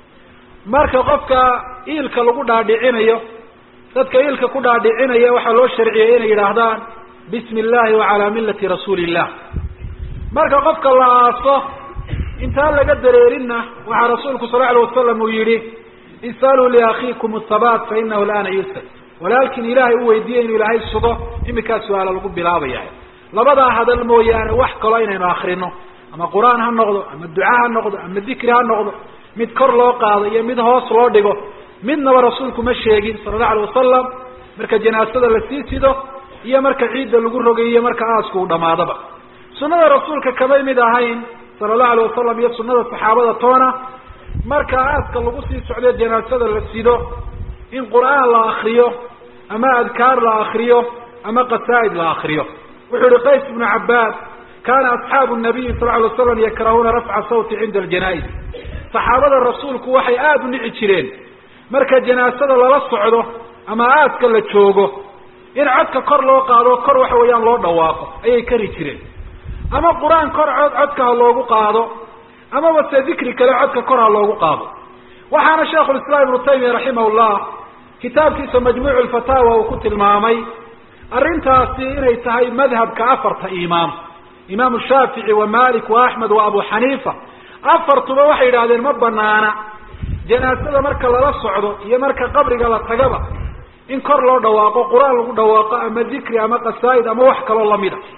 marka qofka iilka lagu dhaadhicinayo, dadka iilka ku dhaadhicinaya waxaa loo sharciyey inay yidhaahdaan bismi illahi wa calaa millati rasuuli illah. marka qofka la aaso intaan laga dareerinna waxaa rasuulku sal alay wasalam uu yihi isaluu liakhiikum athabaat fa inahu laana yusal. walaalkin ilaahay u weydiiyey inuu ilaahay sugo, iminkaa su-aala lagu bilaabaya. labadaa hadal mooyaane wax kaloo inaynu akrino ama qur-aan ha noqdo ama duca ha noqdo ama dikri ha noqdo, mid kor loo qaado iyo mid hoos loo dhigo, midnaba rasuulku ma sheegin sala allahu alay wasalam. marka janaasada la sii sido iyo marka ciidda lagu rogay iyo marka aasku u dhamaadaba. sunnada rasuulka kamay mid ahayn sala allahu alay wasalam iyo sunnada saxaabada toona marka aaska lagu sii socdo janaasada la sido in qur-aan la akriyo ama adkaar la akriyo ama qasaa'id la akriyo. wuxuu yihi qays ibnu cabaad kana asxaabu nabiyi sal alay waslam yakrahuuna rafca sawti cinda aljanaa'iz. saxaabada rasuulku waxay aada u nici jireen marka janaasada lala socdo ama aaska la joogo in codka kor loo qaado, kor waxa weeyaan loo dhawaaqo ayay kari jireen. ama qur-aan kor cod codka ha loogu qaado amaba se dikri kale codka kor ha loogu qaado. waxaana sheikhu lislaam ibnu taymiya raximahullah kitaabkiisa majmuucu lfataawa uu ku tilmaamay arrintaasi inay tahay madhabka afarta imaam, imaamu shaafici wa malik wa axmed wa abu xaniifa. afartuba waxay yidhahdeen ma banaana janaasada marka lala socdo iyo marka qabriga la tagaba in kor loo dhawaaqo, qur-aan lagu dhawaaqo ama dikri ama qasaa'id ama wax kaloo lamid a.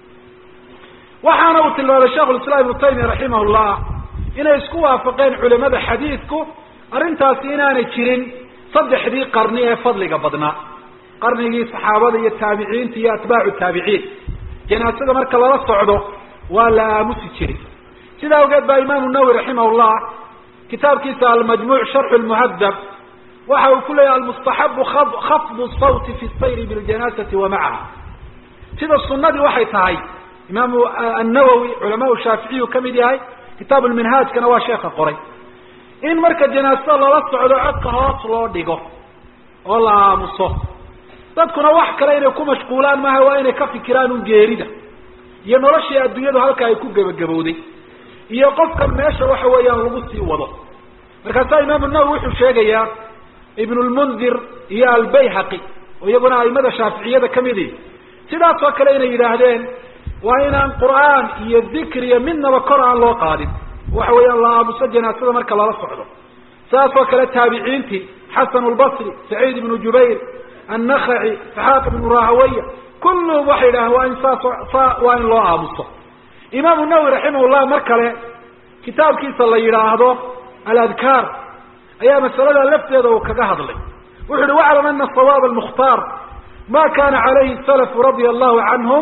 waxaana uu tilmaamay sheikhulislaam ibnu taymiya raximahullah inay isku waafaqeen culimada xadiidku arrintaasi inaanay jirin saddexdii qarni ee fadliga badnaa, qarnigii saxaabada iyo taabiciinta iyo atbaacu taabiciin. janaasada marka lala socdo waa la aamusi jiray. sidaa awgeed baa imaamu nawawi raximahullah kitaabkiisa almajmuuc sharxu lmuhadab waxa uu ku leeyahy almustaxabu khafdu sawti fi sayri biljanaasati wa macaha. sida sunadii waxay tahay imaamu annawowi culamaa shaaficiyu kamid yahay, kitaab lminhaajkana waa sheeka qoray, in marka janaasada lala socdo codka hoos loo dhigo oo la aamuso. dadkuna wax kale inay ku mashquulaan maaha, waa inay ka fikiraan un geerida iyo noloshii adduunyadu halka ay ku gebagabowday iyo qofkan meesha waxa weeyaan lagu sii wado. markaasaa imaamu nawowi wuxuu sheegayaa ibn lmundir iyo albayhaqi oo iyaguna aimada shaaficiyada kamidi sidaas oo kale inay yidhaahdeen waa inaan qur'aan iyo dikr iyo midnaba kor aan loo qaadin, waxa weeyaan la aamuso janaasada marka lala socdo. saas oo kale taabiciintii xasan lbasri, saciid ibnu jubayr, annakhaci, isxaaq ibnu rahawaya, kulluhum waxay yidhahdeen waa in saas waa in loo aamuso. imaamu nawowi raximahullah mar kale kitaabkiisa la yidhaahdo aladkaar ayaa masalada lafteeda uu kaga hadlay. wuxu uhi waclam ana sawaab almukhtaar ma kana calayhi salafu radia allahu canhum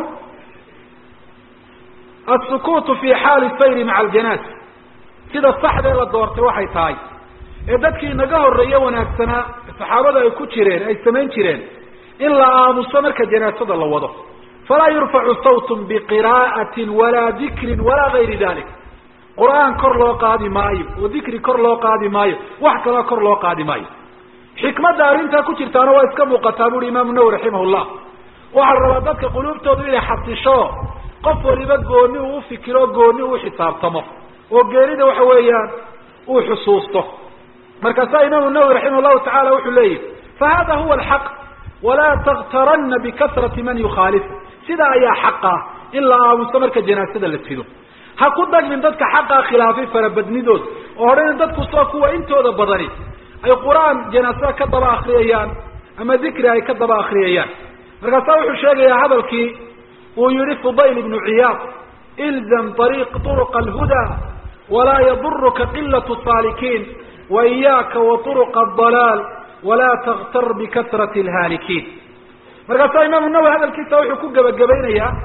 asukuutu fi xaali sayri maca aljanaasa. sida saxdee la doortay waxay tahay ee dadkii naga horeeye wanaagsanaa saxaabada ay ku jireen ay samayn jireen in la aamuso marka janaasada la wado. falaa yurfacu sawtun biqira'atin walaa dikrin walaa gayri dalik. qur-aan kor loo qaadi maayo oo dikri kor loo qaadi maayo, wax kaloo kor loo qaadi maayo. xikmadda arrintaa ku jirtaana waa iska muuqataa buuhi imaamu nawowi raximahullah. waxaa rabaa dadka quluubtoodu inay xasisho, qof waliba gooni uu ufikiro, gooni uu xisaabtamo oo geerida waxa weeyaan uu xusuusto. markaasaa imaamu nawowi raximah llahu tacala wuxuu leeyahy fahada huwa alxaq walaa taktarana bikasrati man yukhaalifu. sidaa ayaa xaqa in la aamuso marka janaasada la sido. ha ku dagmin dadka xaqaa khilaafay farabadnidood oo horeyna dadku soo kuwa intooda badani ay qur-aan janaasada ka daba akriyayaan ama dikri ay ka daba akriyayaan. markaasaa wuxuu sheegayaa hadalkii uu yihi fudayl ibnu ciyaad ilzam ariiq turuqa alhuda walaa yaduruka qilatu saalikiin wa iyaaka wa turuqa adalaal walaa taktar bikasrati alhaalikiin. markaasaa imaamu nawowi hadalkiisa wuxuu ku gebagabaynayaa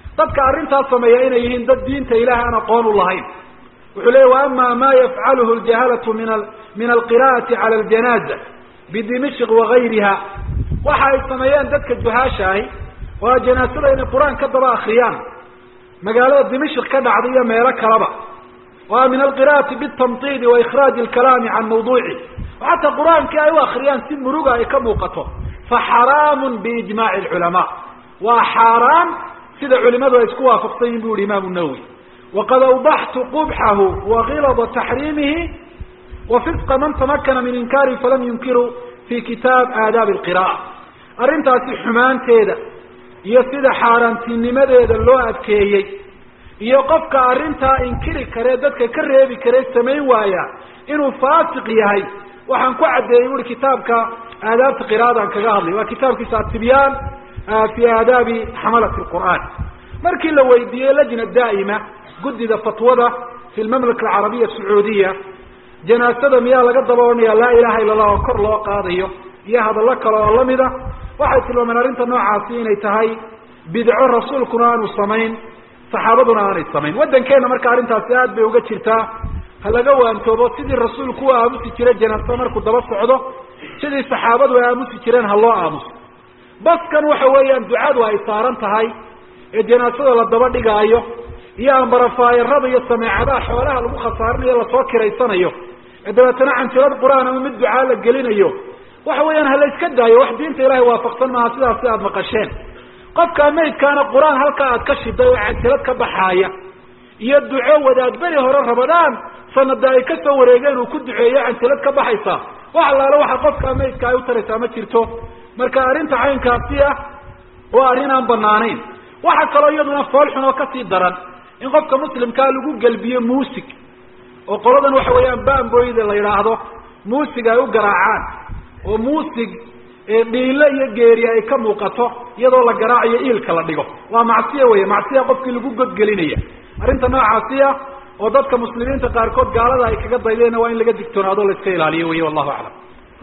dadka arrintaas sameeya inay yihiin dad diinta ilaah aan aqoon u lahayn. wuxuu leeyahy wa ama ma yafcaluhu aljahalatu min min alqira'ati cala aljanaza bidimishq wagayriha, waxa ay sameeyeen dadka juhaasha ahi waa janaasada inay qur-aan ka daba akriyaan magaalada dimishq ka dhacday iyo meelo kaleba, waa min alqira'ati bitamtidi wa ikhraaji alkalaami can mawduuci, xataa qur-aankii ay u akriyaan si muruga ay ka muuqato, fa xaraamun biijmaaci alculamaa, waa xaaraan sida culimadu ay isku waafaqsan yihin bu yihi imaamu nawowi. waqad awdaxtu qubxahu wagilada taxriimihi wafisqa man tamakana min inkaarihi falam yunkiru fi kitaab aadaabi alqira'a. arrintaasi xumaanteeda iyo sida xaaraantinimadeeda loo adkeeyey iyo qofka arrintaa inkiri karee dadka ka reebi karee samayn waaya inuu faasiq yahay waxaan ku caddeeyey uri kitaabka aadaabta qira'ada aan kaga hadlay, waa kitaabkiisa atibyaan fi aadaabi xamalati lqur'aan. markii la weydiiyey lajna daa'ima guddida fatwada fi lmamlaka alcarabiya sacuudiya, janaasada miyaa laga daba odhanaya laa ilaha illa allah oo kor loo qaadayo iyo hadallo kale oo lamida, waxay tilmaameen arrinta noocaasi inay tahay bidco rasuulkuna aanu samayn, saxaabaduna aanay samayn. waddankeena marka arrintaasi aad bay uga jirtaa, ha laga waantoobo sidii rasuulku u aamusi jiray janaasada markuu daba socdo, sidii saxaabadu ay aamusi jireen ha loo aamuso. baskan waxa weeyaan ducadu ay saaran tahay ee janaasada la daba dhigaayo iyo ambarafaayarada iyo sameecadaha xoolaha lagu khasaarinayo lasoo kiraysanayo ee dabeetana canjirad qur-aan ama mid ducaa la gelinayo, waxa weeyaan ha la iska daayo, wax diinta ilaahay waafaqsan maaha sidaas si aad maqasheen. qofkaa maydkaana qur-aan halkaa aad ka shiday oo canjirad ka baxaaya iyo duco wadaad beri hore rabadaan sanada ay ka soo wareegeen uu ku duceeyo canjirad ka baxaysa, wax allaale waxa qofkaa maydka ay u taraysaa ma jirto. marka arrinta caynkaasi ah waa arrin aan banaanayn. waxa kaloo iyaduna foolxun oo kasii daran in qofka muslimkaa lagu gelbiyo muusig, oo qoladan waxa weeyaan bamboyda la yidhaahdo muusig ay u garaacaan, oo muusig dhiilo iyo geeriya ay ka muuqato iyadoo la garaacayo iilka la dhigo. waa macsiya wey, macsiya qofkii lagu godgelinaya. arrinta noocaasiya oo dadka muslimiinta qaarkood gaalada ay kaga daydeen waa in laga digtoonaado la iska ilaaliyo wey, wallahu aclam.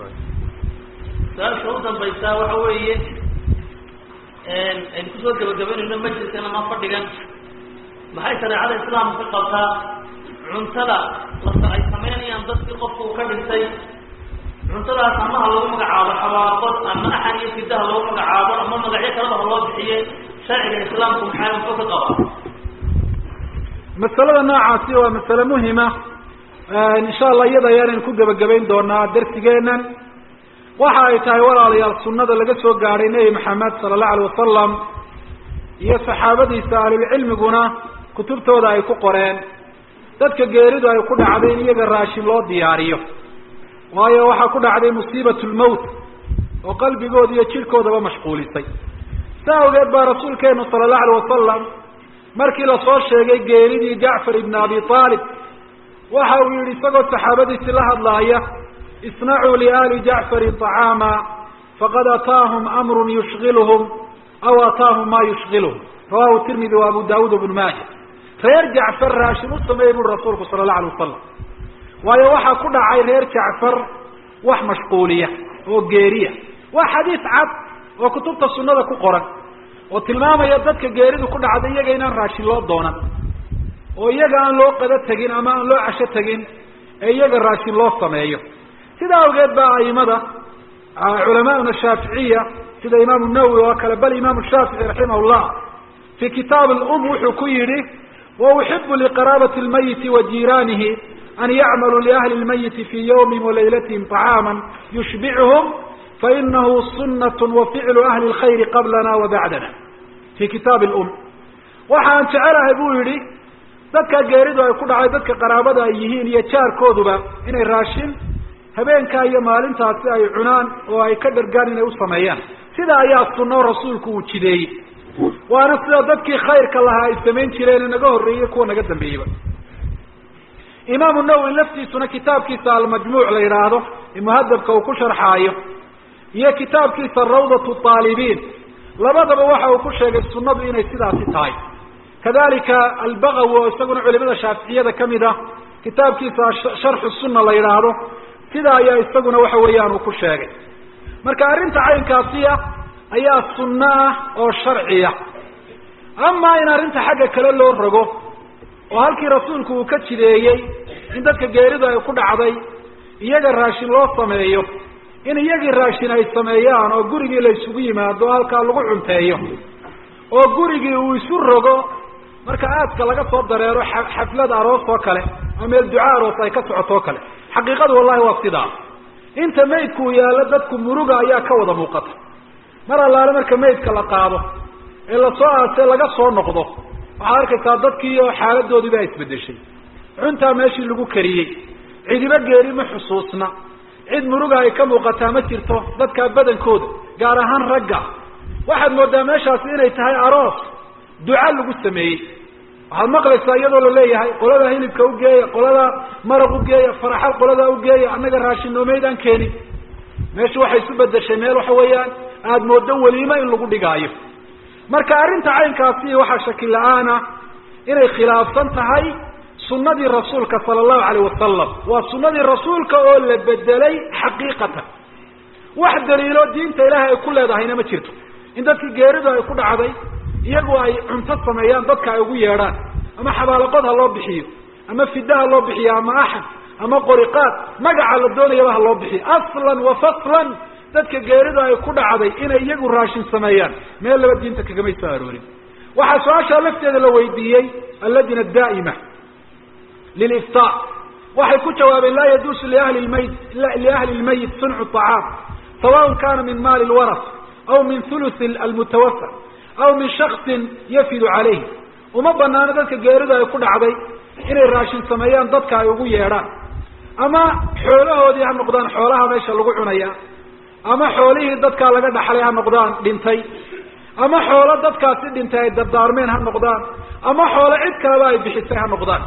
su-aasha u dambaysaa waxa weeye aynu kusoo gabagabaynayno majliskan ama fadhigan, maxay shareecada islaamka ka qabtaa cuntada lasa ay samaynayaan dadkii qofka uu ka dhintay, cuntadaas ama ha lagu magacaabo xabaaqod ama axan iyo fidaha lagu magacaabo ama magacyo kaleba ha loo bixiye, sharciga islaamku maxaa muxuu ka qabaa? masalada noocaasi waa masale muhima, insha allah iyada ayaanaynu ku gebagabayn doonaa darsigeenan. waxa ay tahay walaalayaal sunnada laga soo gaadhay nebi maxamed sala allahu alayh wasalam iyo saxaabadiisa ahlulcilmiguna kutubtooda ay ku qoreen, dadka geeridu ay ku dhacday in iyaga raashin loo diyaariyo, waayo waxaa ku dhacday musiibat lmowt oo qalbigooda iyo jidhkoodaba mashquulisay. saa awgeed baa rasuulkeenu sala allahu alayh wasalam markii lasoo sheegay geeridii jacfar ibn abi aalib waxa uu yihi isagoo saxaabadiisi la hadlaaya, isnacuu liali jacfari طacaama faqad ataahum amru yushgilhum aw ataahum ma yushgilhum, rawahu tirmidi wa abu daawud ibn maaja. reer jacfar raashin u sameeyey buri rasuulku sala allahu alayh wasalam, waayo waxaa ku dhacay reer jacfar wax mashquuliya oo geeriya. waa xadiis cad oo kutubta sunnada ku qoran oo tilmaamaya dadka geeridu ku dhacday iyaga inaan raashin loo doonan, oo iyaga aan loo qado tegin ama aan loo casho tegin, ee iyaga raashin loo sameeyo. sidaa awgeed baa aimada culamauna shaaficiya sida imaamu nawowi oo kale, bal imaamu shaafici raximah llah fi kitaab lum wuxuu ku yihi wauxibu liqaraabati lmayiti wa jiiraanihi an yacmaluu liahli lmayiti fi yawmihim walaylatihim طacaama yushbichum fainahu sunat waficlu ahli lkhayri qablana wa bacdana. fi kitaab lum waxaan jecelahay buu yihi dadka geeridu ay ku dhacay dadka qaraabada ay yihiin iyo jaarkooduba inay raashin habeenkaa iyo maalintaasi ay cunaan oo ay ka dhargaan inay u sameeyaan. sidaa ayaa sunno rasuulku uu jideeyey, waana sida dadkii khayrka lahaa ay samayn jireen naga horreeyey kuwa naga dambeeyeyba. imaamu nawowi laftiisuna kitaabkiisa almajmuuc la yidhaahdo ee muhadabka uu ku sharxaayo iyo kitaabkiisa rawdatu taalibiin labadaba waxa uu ku sheegay sunnadu inay sidaasi tahay. kadalika albagawi oo isaguna culimada shaaficiyada kamid ah kitaabkiisa sharxu sunna la yidhaahdo sidaa ayaa isaguna waxa weeyaan uu ku sheegay. marka arrinta caynkaasiya ayaa sunno ah oo sharciya, amaa in arrinta xagga kale loo rogo oo halkii rasuulku uu ka jideeyey in dadka geeridu ay ku dhacday iyaga raashin loo sameeyo in iyagii raashin ay sameeyaan oo gurigii la isugu yimaado halkaa lagu cunteeyo oo gurigii uu isu rogo marka aadka laga soo dareero xaflad aroos oo kale ama meel duca aroos ay ka socoto oo kale xaqiiqadu wallahi waa sidaa inta maydku yaalo dadku muruga ayaa ka wada muuqata mar allaale marka maydka la qaado ee la soo aasay laga soo noqdo waxaad arkaysaa dadkii oo xaaladoodii baa isbedeshay cuntaa meeshii lagu kariyey cidiba geeri ma xusuusna cid muruga ay ka muuqataa ma jirto dadka badankooda gaar ahaan ragga waxaad moodaa meeshaasi inay tahay aroos duca lagu sameeyey waxaad maqlaysaa iyadoo la leeyahay qolada hilibka ugeeya qolada maraq ugeeya faraxal qolada ugeeya annaga raashin noomaydaan keenin meesha waxay isu bedeshay meel waxa weeyaan aada moodo weliimo in lagu dhigaayo marka arrinta caynkaasi waxaa shaki la-aana inay khilaafsan tahay sunadii rasuulka sala allahu alayh wasalam waa sunadii rasuulka oo la bedelay xaqiiqatan wax daliilo diinta ilaahay ay ku leedahayna ma jirto in dadkii geeridu ay ku dhacday iyagu ay cunto sameeyaan dadka ay ugu yeedhaan ama xabaalaqod ha loo bixiyo ama fida ha loo bixiyo ama axad ama qoriqaad magaca la doonayaba ha loo bixiyo aslan wa faslan dadka geeridu ay ku dhacday inay iyagu raashin sameeyaan meel laba diinta kagamay soo aroorin waxaa su-aashaa lafteeda la weydiiyey alladina daa'ima liliftaa waxay ku jawaabeen laa yajuusu liahli lmayit liahli lmayit suncu طacaam sawaء kana min maali lwaras aw min thuluth almutawafa aw min shaksin yafidu calayhi uma banaano dadka geeridu ay ku dhacday inay raashin sameeyaan dadka ay ugu yeedhaan ama xoolahoodii ha noqdaan xoolaha meesha lagu cunaya ama xoolihii dadkaa laga dhaxlay ha noqdaan dhintay ama xoolo dadkaasi dhintay ay dardaarmeen ha noqdaan ama xoolo cid kaleba ay bixisay ha noqdaan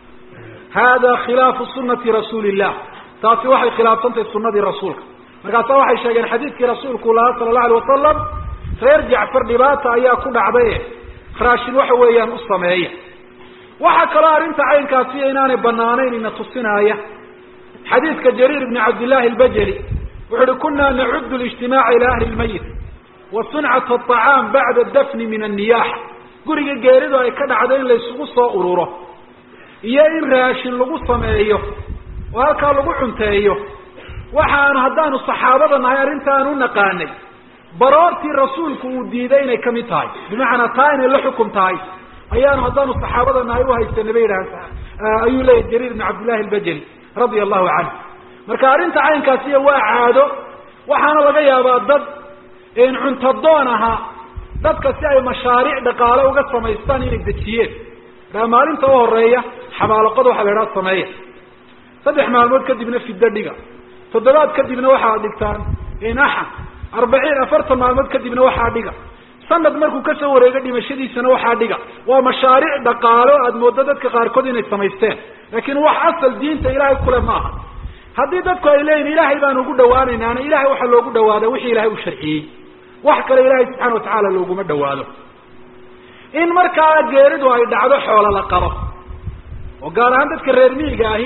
hada khilaafu sunati rasuuli illah taasi waxay khilaafsantahay sunadii rasuulka markaasa waxay sheegeen xadiidkii rasuulku lahaa sala allahu alay wasalam reer jacfar dhibaata ayaa ku dhacday raashin waxa weeyaan u sameeya waxaa kaloo arrinta caynkaasi inaanay banaanayn ina tusinaaya xadiidka jariir ibni cabdillahi albajali wuxu uhi kuna nacudu lijtimaaca ila ahli lmayit wa suncat aطacaam bacda dafni min anniyaaxa guriga geeridu ay ka dhacday in laysugu soo ururo iyo in raashin lagu sameeyo oo halkaa lagu cunteeyo waxaanu haddaanu saxaabada nahay arrintaan u naqaanay baroortii rasuulku uu diiday inay kamid tahay bimacnaa taa inay la xukum tahay ayaanu haddaanu saxaabada nahay uhaysanay bay yidhaha ayuu leeyahy jariir ibn cabdillahi albajali radia allahu canhu marka arrinta caynkaasiya waa caado waxaana laga yaabaa dad cuntadoon ahaa dadka si ay mashaariic dhaqaale uga samaystaan inay dejiyeen raa maalinta u horeeya xabaalaqada waxaa la idhaha sameeya saddex maalmood kadibna fiddo dhiga toddobaad kadibna waxaa dhigtaan inaxa arbaciin afartan maalmood kadibna waxaa dhiga sanad markuu kasoo wareego dhimashadiisana waxaa dhiga waa mashaariic dhaqaalo aada moodo dadka qaarkood inay samaysteen laakiin wax asal diinta ilaahay kule ma aha haddii dadku ay leeyihin ilaahay baanu ugu dhawaanaynaana ilahay waxaa loogu dhawaada wixii ilahay u sharciyey wax kale ilaahay subxana watacaala looguma dhawaado in markaa geeridu ay dhacdo xoolo la qabo oo gaar ahaan dadka reer miyiga ahi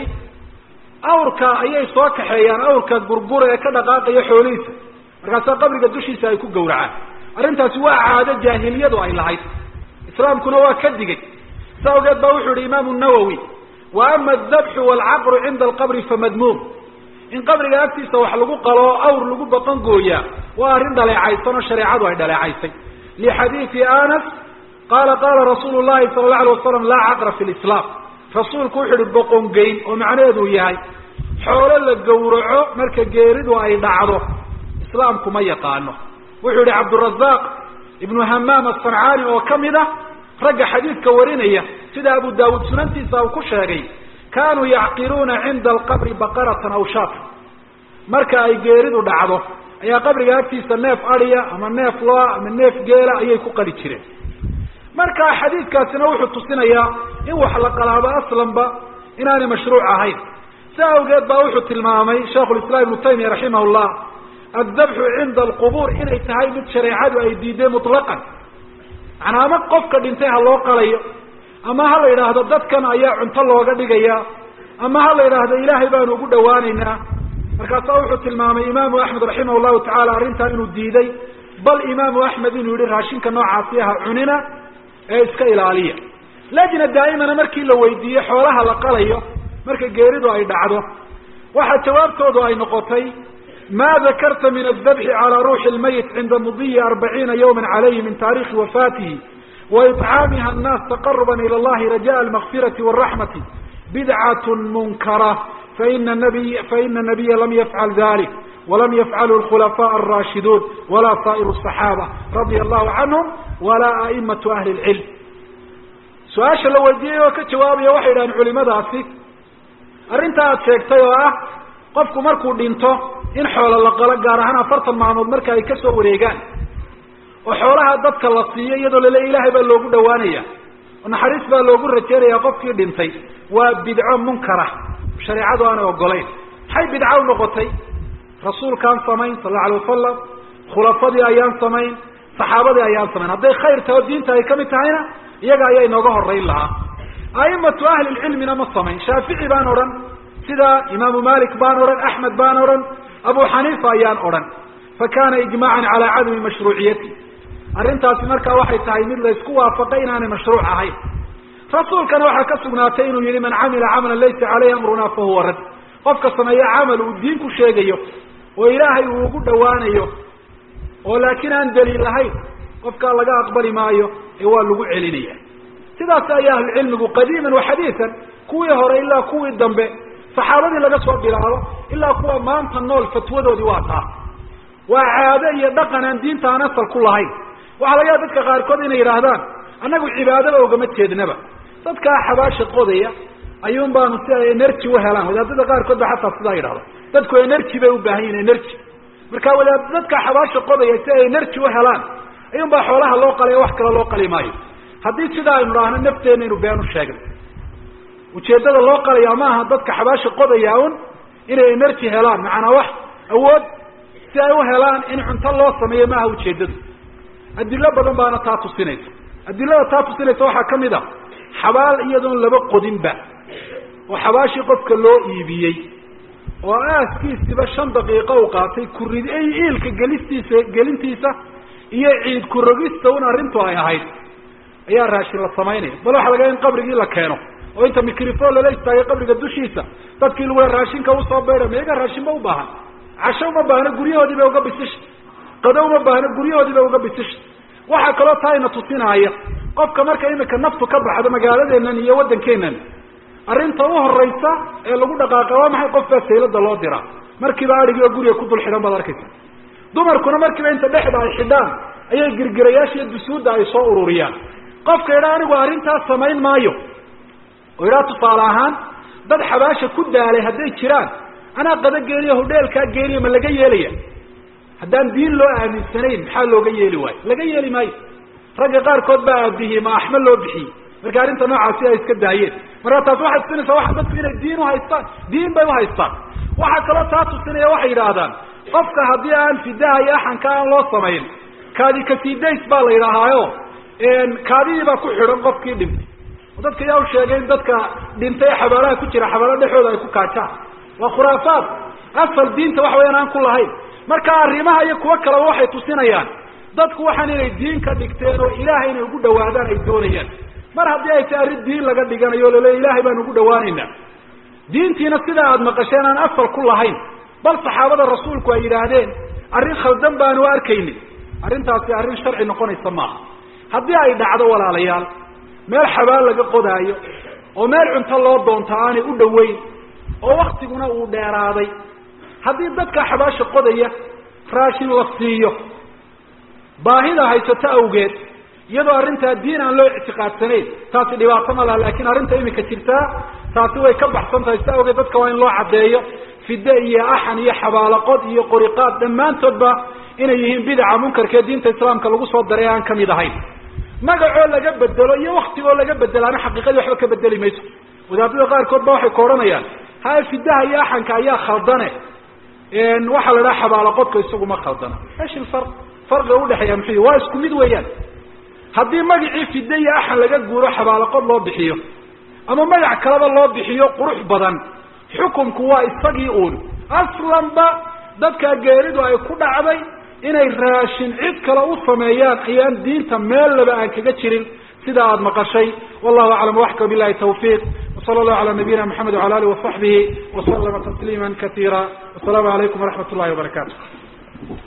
awrka ayay soo kaxeeyaan awrka gurgura ee ka dhaqaaqaya xoolihiisa markaasaa qabriga dushiisa ay ku gawracaan arrintaasi waa caado jaahiliyadu ay lahayd islaamkuna waa ka digay sa awgeed baa wuxuu yihi imaamu nawowi wa ama adabxu waalcaqru cinda alqabri famadmuum in qabriga agtiisa wax lagu qalo awr lagu baqan gooyaa waa arrin dhaleecaysan oo shareecadu ay dhaleecaysay lixadiidi anas qaala qaala rasuulu llahi sala allahu alay wasalam laa caqra fi lislaam rasuulku wuxu uhi boqongeyn oo macnaheedu yahay xoolo la gawraco marka geeridu ay dhacdo islaamku ma yaqaano wuxuu yihi cabdurazaq ibnu hamaam asancaani oo kamid ah ragga xadiidka warinaya sida abu daawuud sunantiisa uu ku sheegay kaanuu yacqiruuna cinda alqabri baqaratan aw shaatan marka ay geeridu dhacdo ayaa qabriga agtiisa neef adiya ama neef loa ama neef geela ayay ku qali jireen marka xadiidkaasina wuxuu tusinayaa in wax la qalaabo aslanba inaanay mashruuc ahayn si awgeed baa wuxuu tilmaamay shaikhu lislaam ibnu taymiya raximah llah addabxu cinda alqubuur inay tahay mid shareecadu ay diiday mutlaqan macnaa ama qofka dhintay ha loo qalayo ama ha la yidhaahdo dadkan ayaa cunto looga dhigaya ama ha la yidhaahdo ilaahay baanu ugu dhawaanaynaa markaasaa wuxuu tilmaamay imaamu axmed raximah llahu tacala arrintan inuu diiday bal imaamu axmed inuu yihi raashinka noocaasi aha cunina ee iska ilaaliya. lajna daa'imana markii la weydiiyey xoolaha la qalayo marka geeridu ay dhacdo waxa jawaabtoodu ay noqotay ma dhakarta min adhabhi ala ruuhi almayit cinda mudiyi arbaciina yawman calayhi min taarikhi wafaatihi wa itcaamiha annaas taqaruban ila allahi rajaa almaghfirati waalraxmati bidcatun munkara faina nabiy faina nabiya lam yafcal dhalik ولم يفعله الخلفاء الراشدون ولا صائر الصحابة رضي الله عنهم ولا أئمة أهل العلم. سؤال لو وديه وكجواب يا واحد عن علماء ذاتي أرنتها تشيكتي واه قفكم مركو دينتو إن حول الله قال جارهنا فرط المعمود مركا يكسر وريجان وحولها ضدك اللطية يدل لا إله إلا الله دوانية ونحرس بالله الرجال يا قفك دينتي وبدعة منكرة شريعة أنا وقولين حي بدعة نقطي رسول كان صمين صلى الله عليه وسلم خلفاء أيام صمين صحابة أيام صمين هذا خير تودين تاي كم تعينا يجا يا نجاه الرئيل لها أئمة أهل العلم نما صمين شافعي بانورا سدا إمام مالك بانورا أحمد بانورا أبو حنيفة أيام أورا فكان إجماعا على عدم مشروعيته أرنتها في مركة واحد تعيمين ليسكوا فقينا عن مشروع هاي رسول كان واحد كسبناتين يلي من عمل عملا ليس عليه أمرنا فهو رد قفك صنايع عمل ودينك شيء وإلهي وقود دوانيه ولكن عن دليل هاي قفك الله أقبل مايو هو اللقو علينيه سيدا سأياه العلم قديما وحديثا كوي هور إلا كوي الدنبي صحابة لغا صوب بلاله إلا كوي ما انتنوا الفتوى دو ديواتها وعادة يدقن عن دين تانصر كل هاي وعلى يادتك غير كودين يراهدان أنه عبادة وقمت كيدنبا صدك حباش القضية أيوم بانو سي نرجي وهلان وإذا تدى غير كود حتى صداير هذا تدكو نرجي بيو باهين نرجي مركا ولا تدك حباش القضية سي نرجي وهلان أيوم با حولها لو قلي وحكرا لو قلي مايو حديث سيدا إمرانا نفتين إنو بيانو الشاقل وشيدد لو قلي ياماها تدك حباش القضية ياون إنو نرجي هلان معنا واحد أود سي وهلان إن عنت الله سمية ماها وشيدد الدلاب بدن بانا تاتو سينيت الدلاب تاتو سينيت وحا كمدا حبال إيادون لبا قدين با وحباشي قفك اللو إيبيي وآس كيس تبا شن دقيقة وقاتي كوريد أي إيلك قلنتيسا قلنتيسا إيا عيد كورغيستا ونرنتو هاي هاي إيا راشي للصميني بلو حلقين قبرق إلا كانوا وإنت ميكريفون لليستا إيا قبرق الدوشيسا تدكيل وين راشين كوصا بيرا ميقا راشين بوباها عشو مباهنا قريو دي بيوغا بسشت قدو مباهنا قريو دي بيوغا بسشت waxa kala taayna tusinaya qofka marka imika naftu ka baxdo magaaladeenan iyo wadankeenan arinta u horeysa ee lagu dhaqaaqo waa maxay qofka seelada loo dira markii baa ariga guriga ku dul xiran badarkiisa dumarkuna markii inta dhexda ay xidhaan ayay girgirayaasha dusuuda ay soo ururiyaan qofka ila anigu arinta sameyn maayo oo ila tusaalahan dad xabaasha ku daalay haday jiraan ana qada geeriyo hodelka geeriyo ma laga yeelaya haddaan diin loo aaminsanayn maxaa looga yeeli waayo laga yeeli maayo ragga qaarkood baa aabihii ma axmed loo bixiyey marka arrinta noocaasi ay iska daayeen marka taas waxay tusinaysaa waxa dadku inay diin u haystaan diin bay u haystaan waxa kaloo taa tusinaya waxay yidhaahdaan qofka haddii aan fidaha iyo axanka aan loo samayn kaadi kasiidays baa la yidhaahaayo kaadidii baa ku xidhan qofkii dhintay dadka yaa u sheegay in dadka dhintay xabaalaha ku jira xabaala dhexooda ay ku kaajaan waa khuraafaad asal diinta wax weeyaan aan ku lahayn marka arrimaha iyo kuwa kale waxay tusinayaan dadku waxaan inay diin ka dhigteen oo ilaahay inay ugu dhawaadaan ay doonayaan mar haddii ay tahay diin laga dhiganayo loo ilaahay baan ugu dhawaanaynaa diintiina sida aad maqasheen aan asal ku lahayn bal saxaabada rasuulku ay yiraahdeen arrin khaldan baan u arkaynay arrintaasi arrin sharci noqonaysa ma haddii ay dhacdo walaalayaal meel xabaal laga qodaayo oo meel cunto loo doonto aanay u dhaweyn oo waqtiguna uu dheeraaday haddii dadka xabaasha qodaya raashin la siiyo baahida haysata awgeed iyadoo arrintaa diin aan loo ictiqaadsanayn taasi dhibaato ma laha laakiin arrinta imika jirtaa taasi way ka baxsan tahay si awgeed dadka waa in loo caddeeyo fide iyo axan iyo xabaalaqod iyo qoriqaad dhammaantoodba inay yihiin bidaca munkarkee diinta islaamka lagu soo daray aan kamid ahayn magacoo laga bedelo iyo waktigoo laga bedelaana xaqiiqadii waxba ka bedeli mayso wadaadada qaarkood ba waxay ka odhanayaan ha fidaha iyo axanka ayaa khaldane waxa la dhaha xabaalaqodka isaguma khaldana ايش الفرق فرق u dhaxeeya maxay waa isku mid weeyaan hadii magacii fidaya axan laga guuro xabaalaqod loo bixiyo ama magac kale loo bixiyo qurux badan xukunku waa isagii uun aslan ba dadka geeridu ay ku dhacday inay raashin cid kale u sameeyaan ayaan diinta meel laba aan kaga jirin sida aad maqashay wallahu aclam waxka billahi tawfiiq وصلى الله على نبينا محمد وعلى آله وصحبه وسلم تسليما كثيرا والسلام عليكم ورحمة الله وبركاته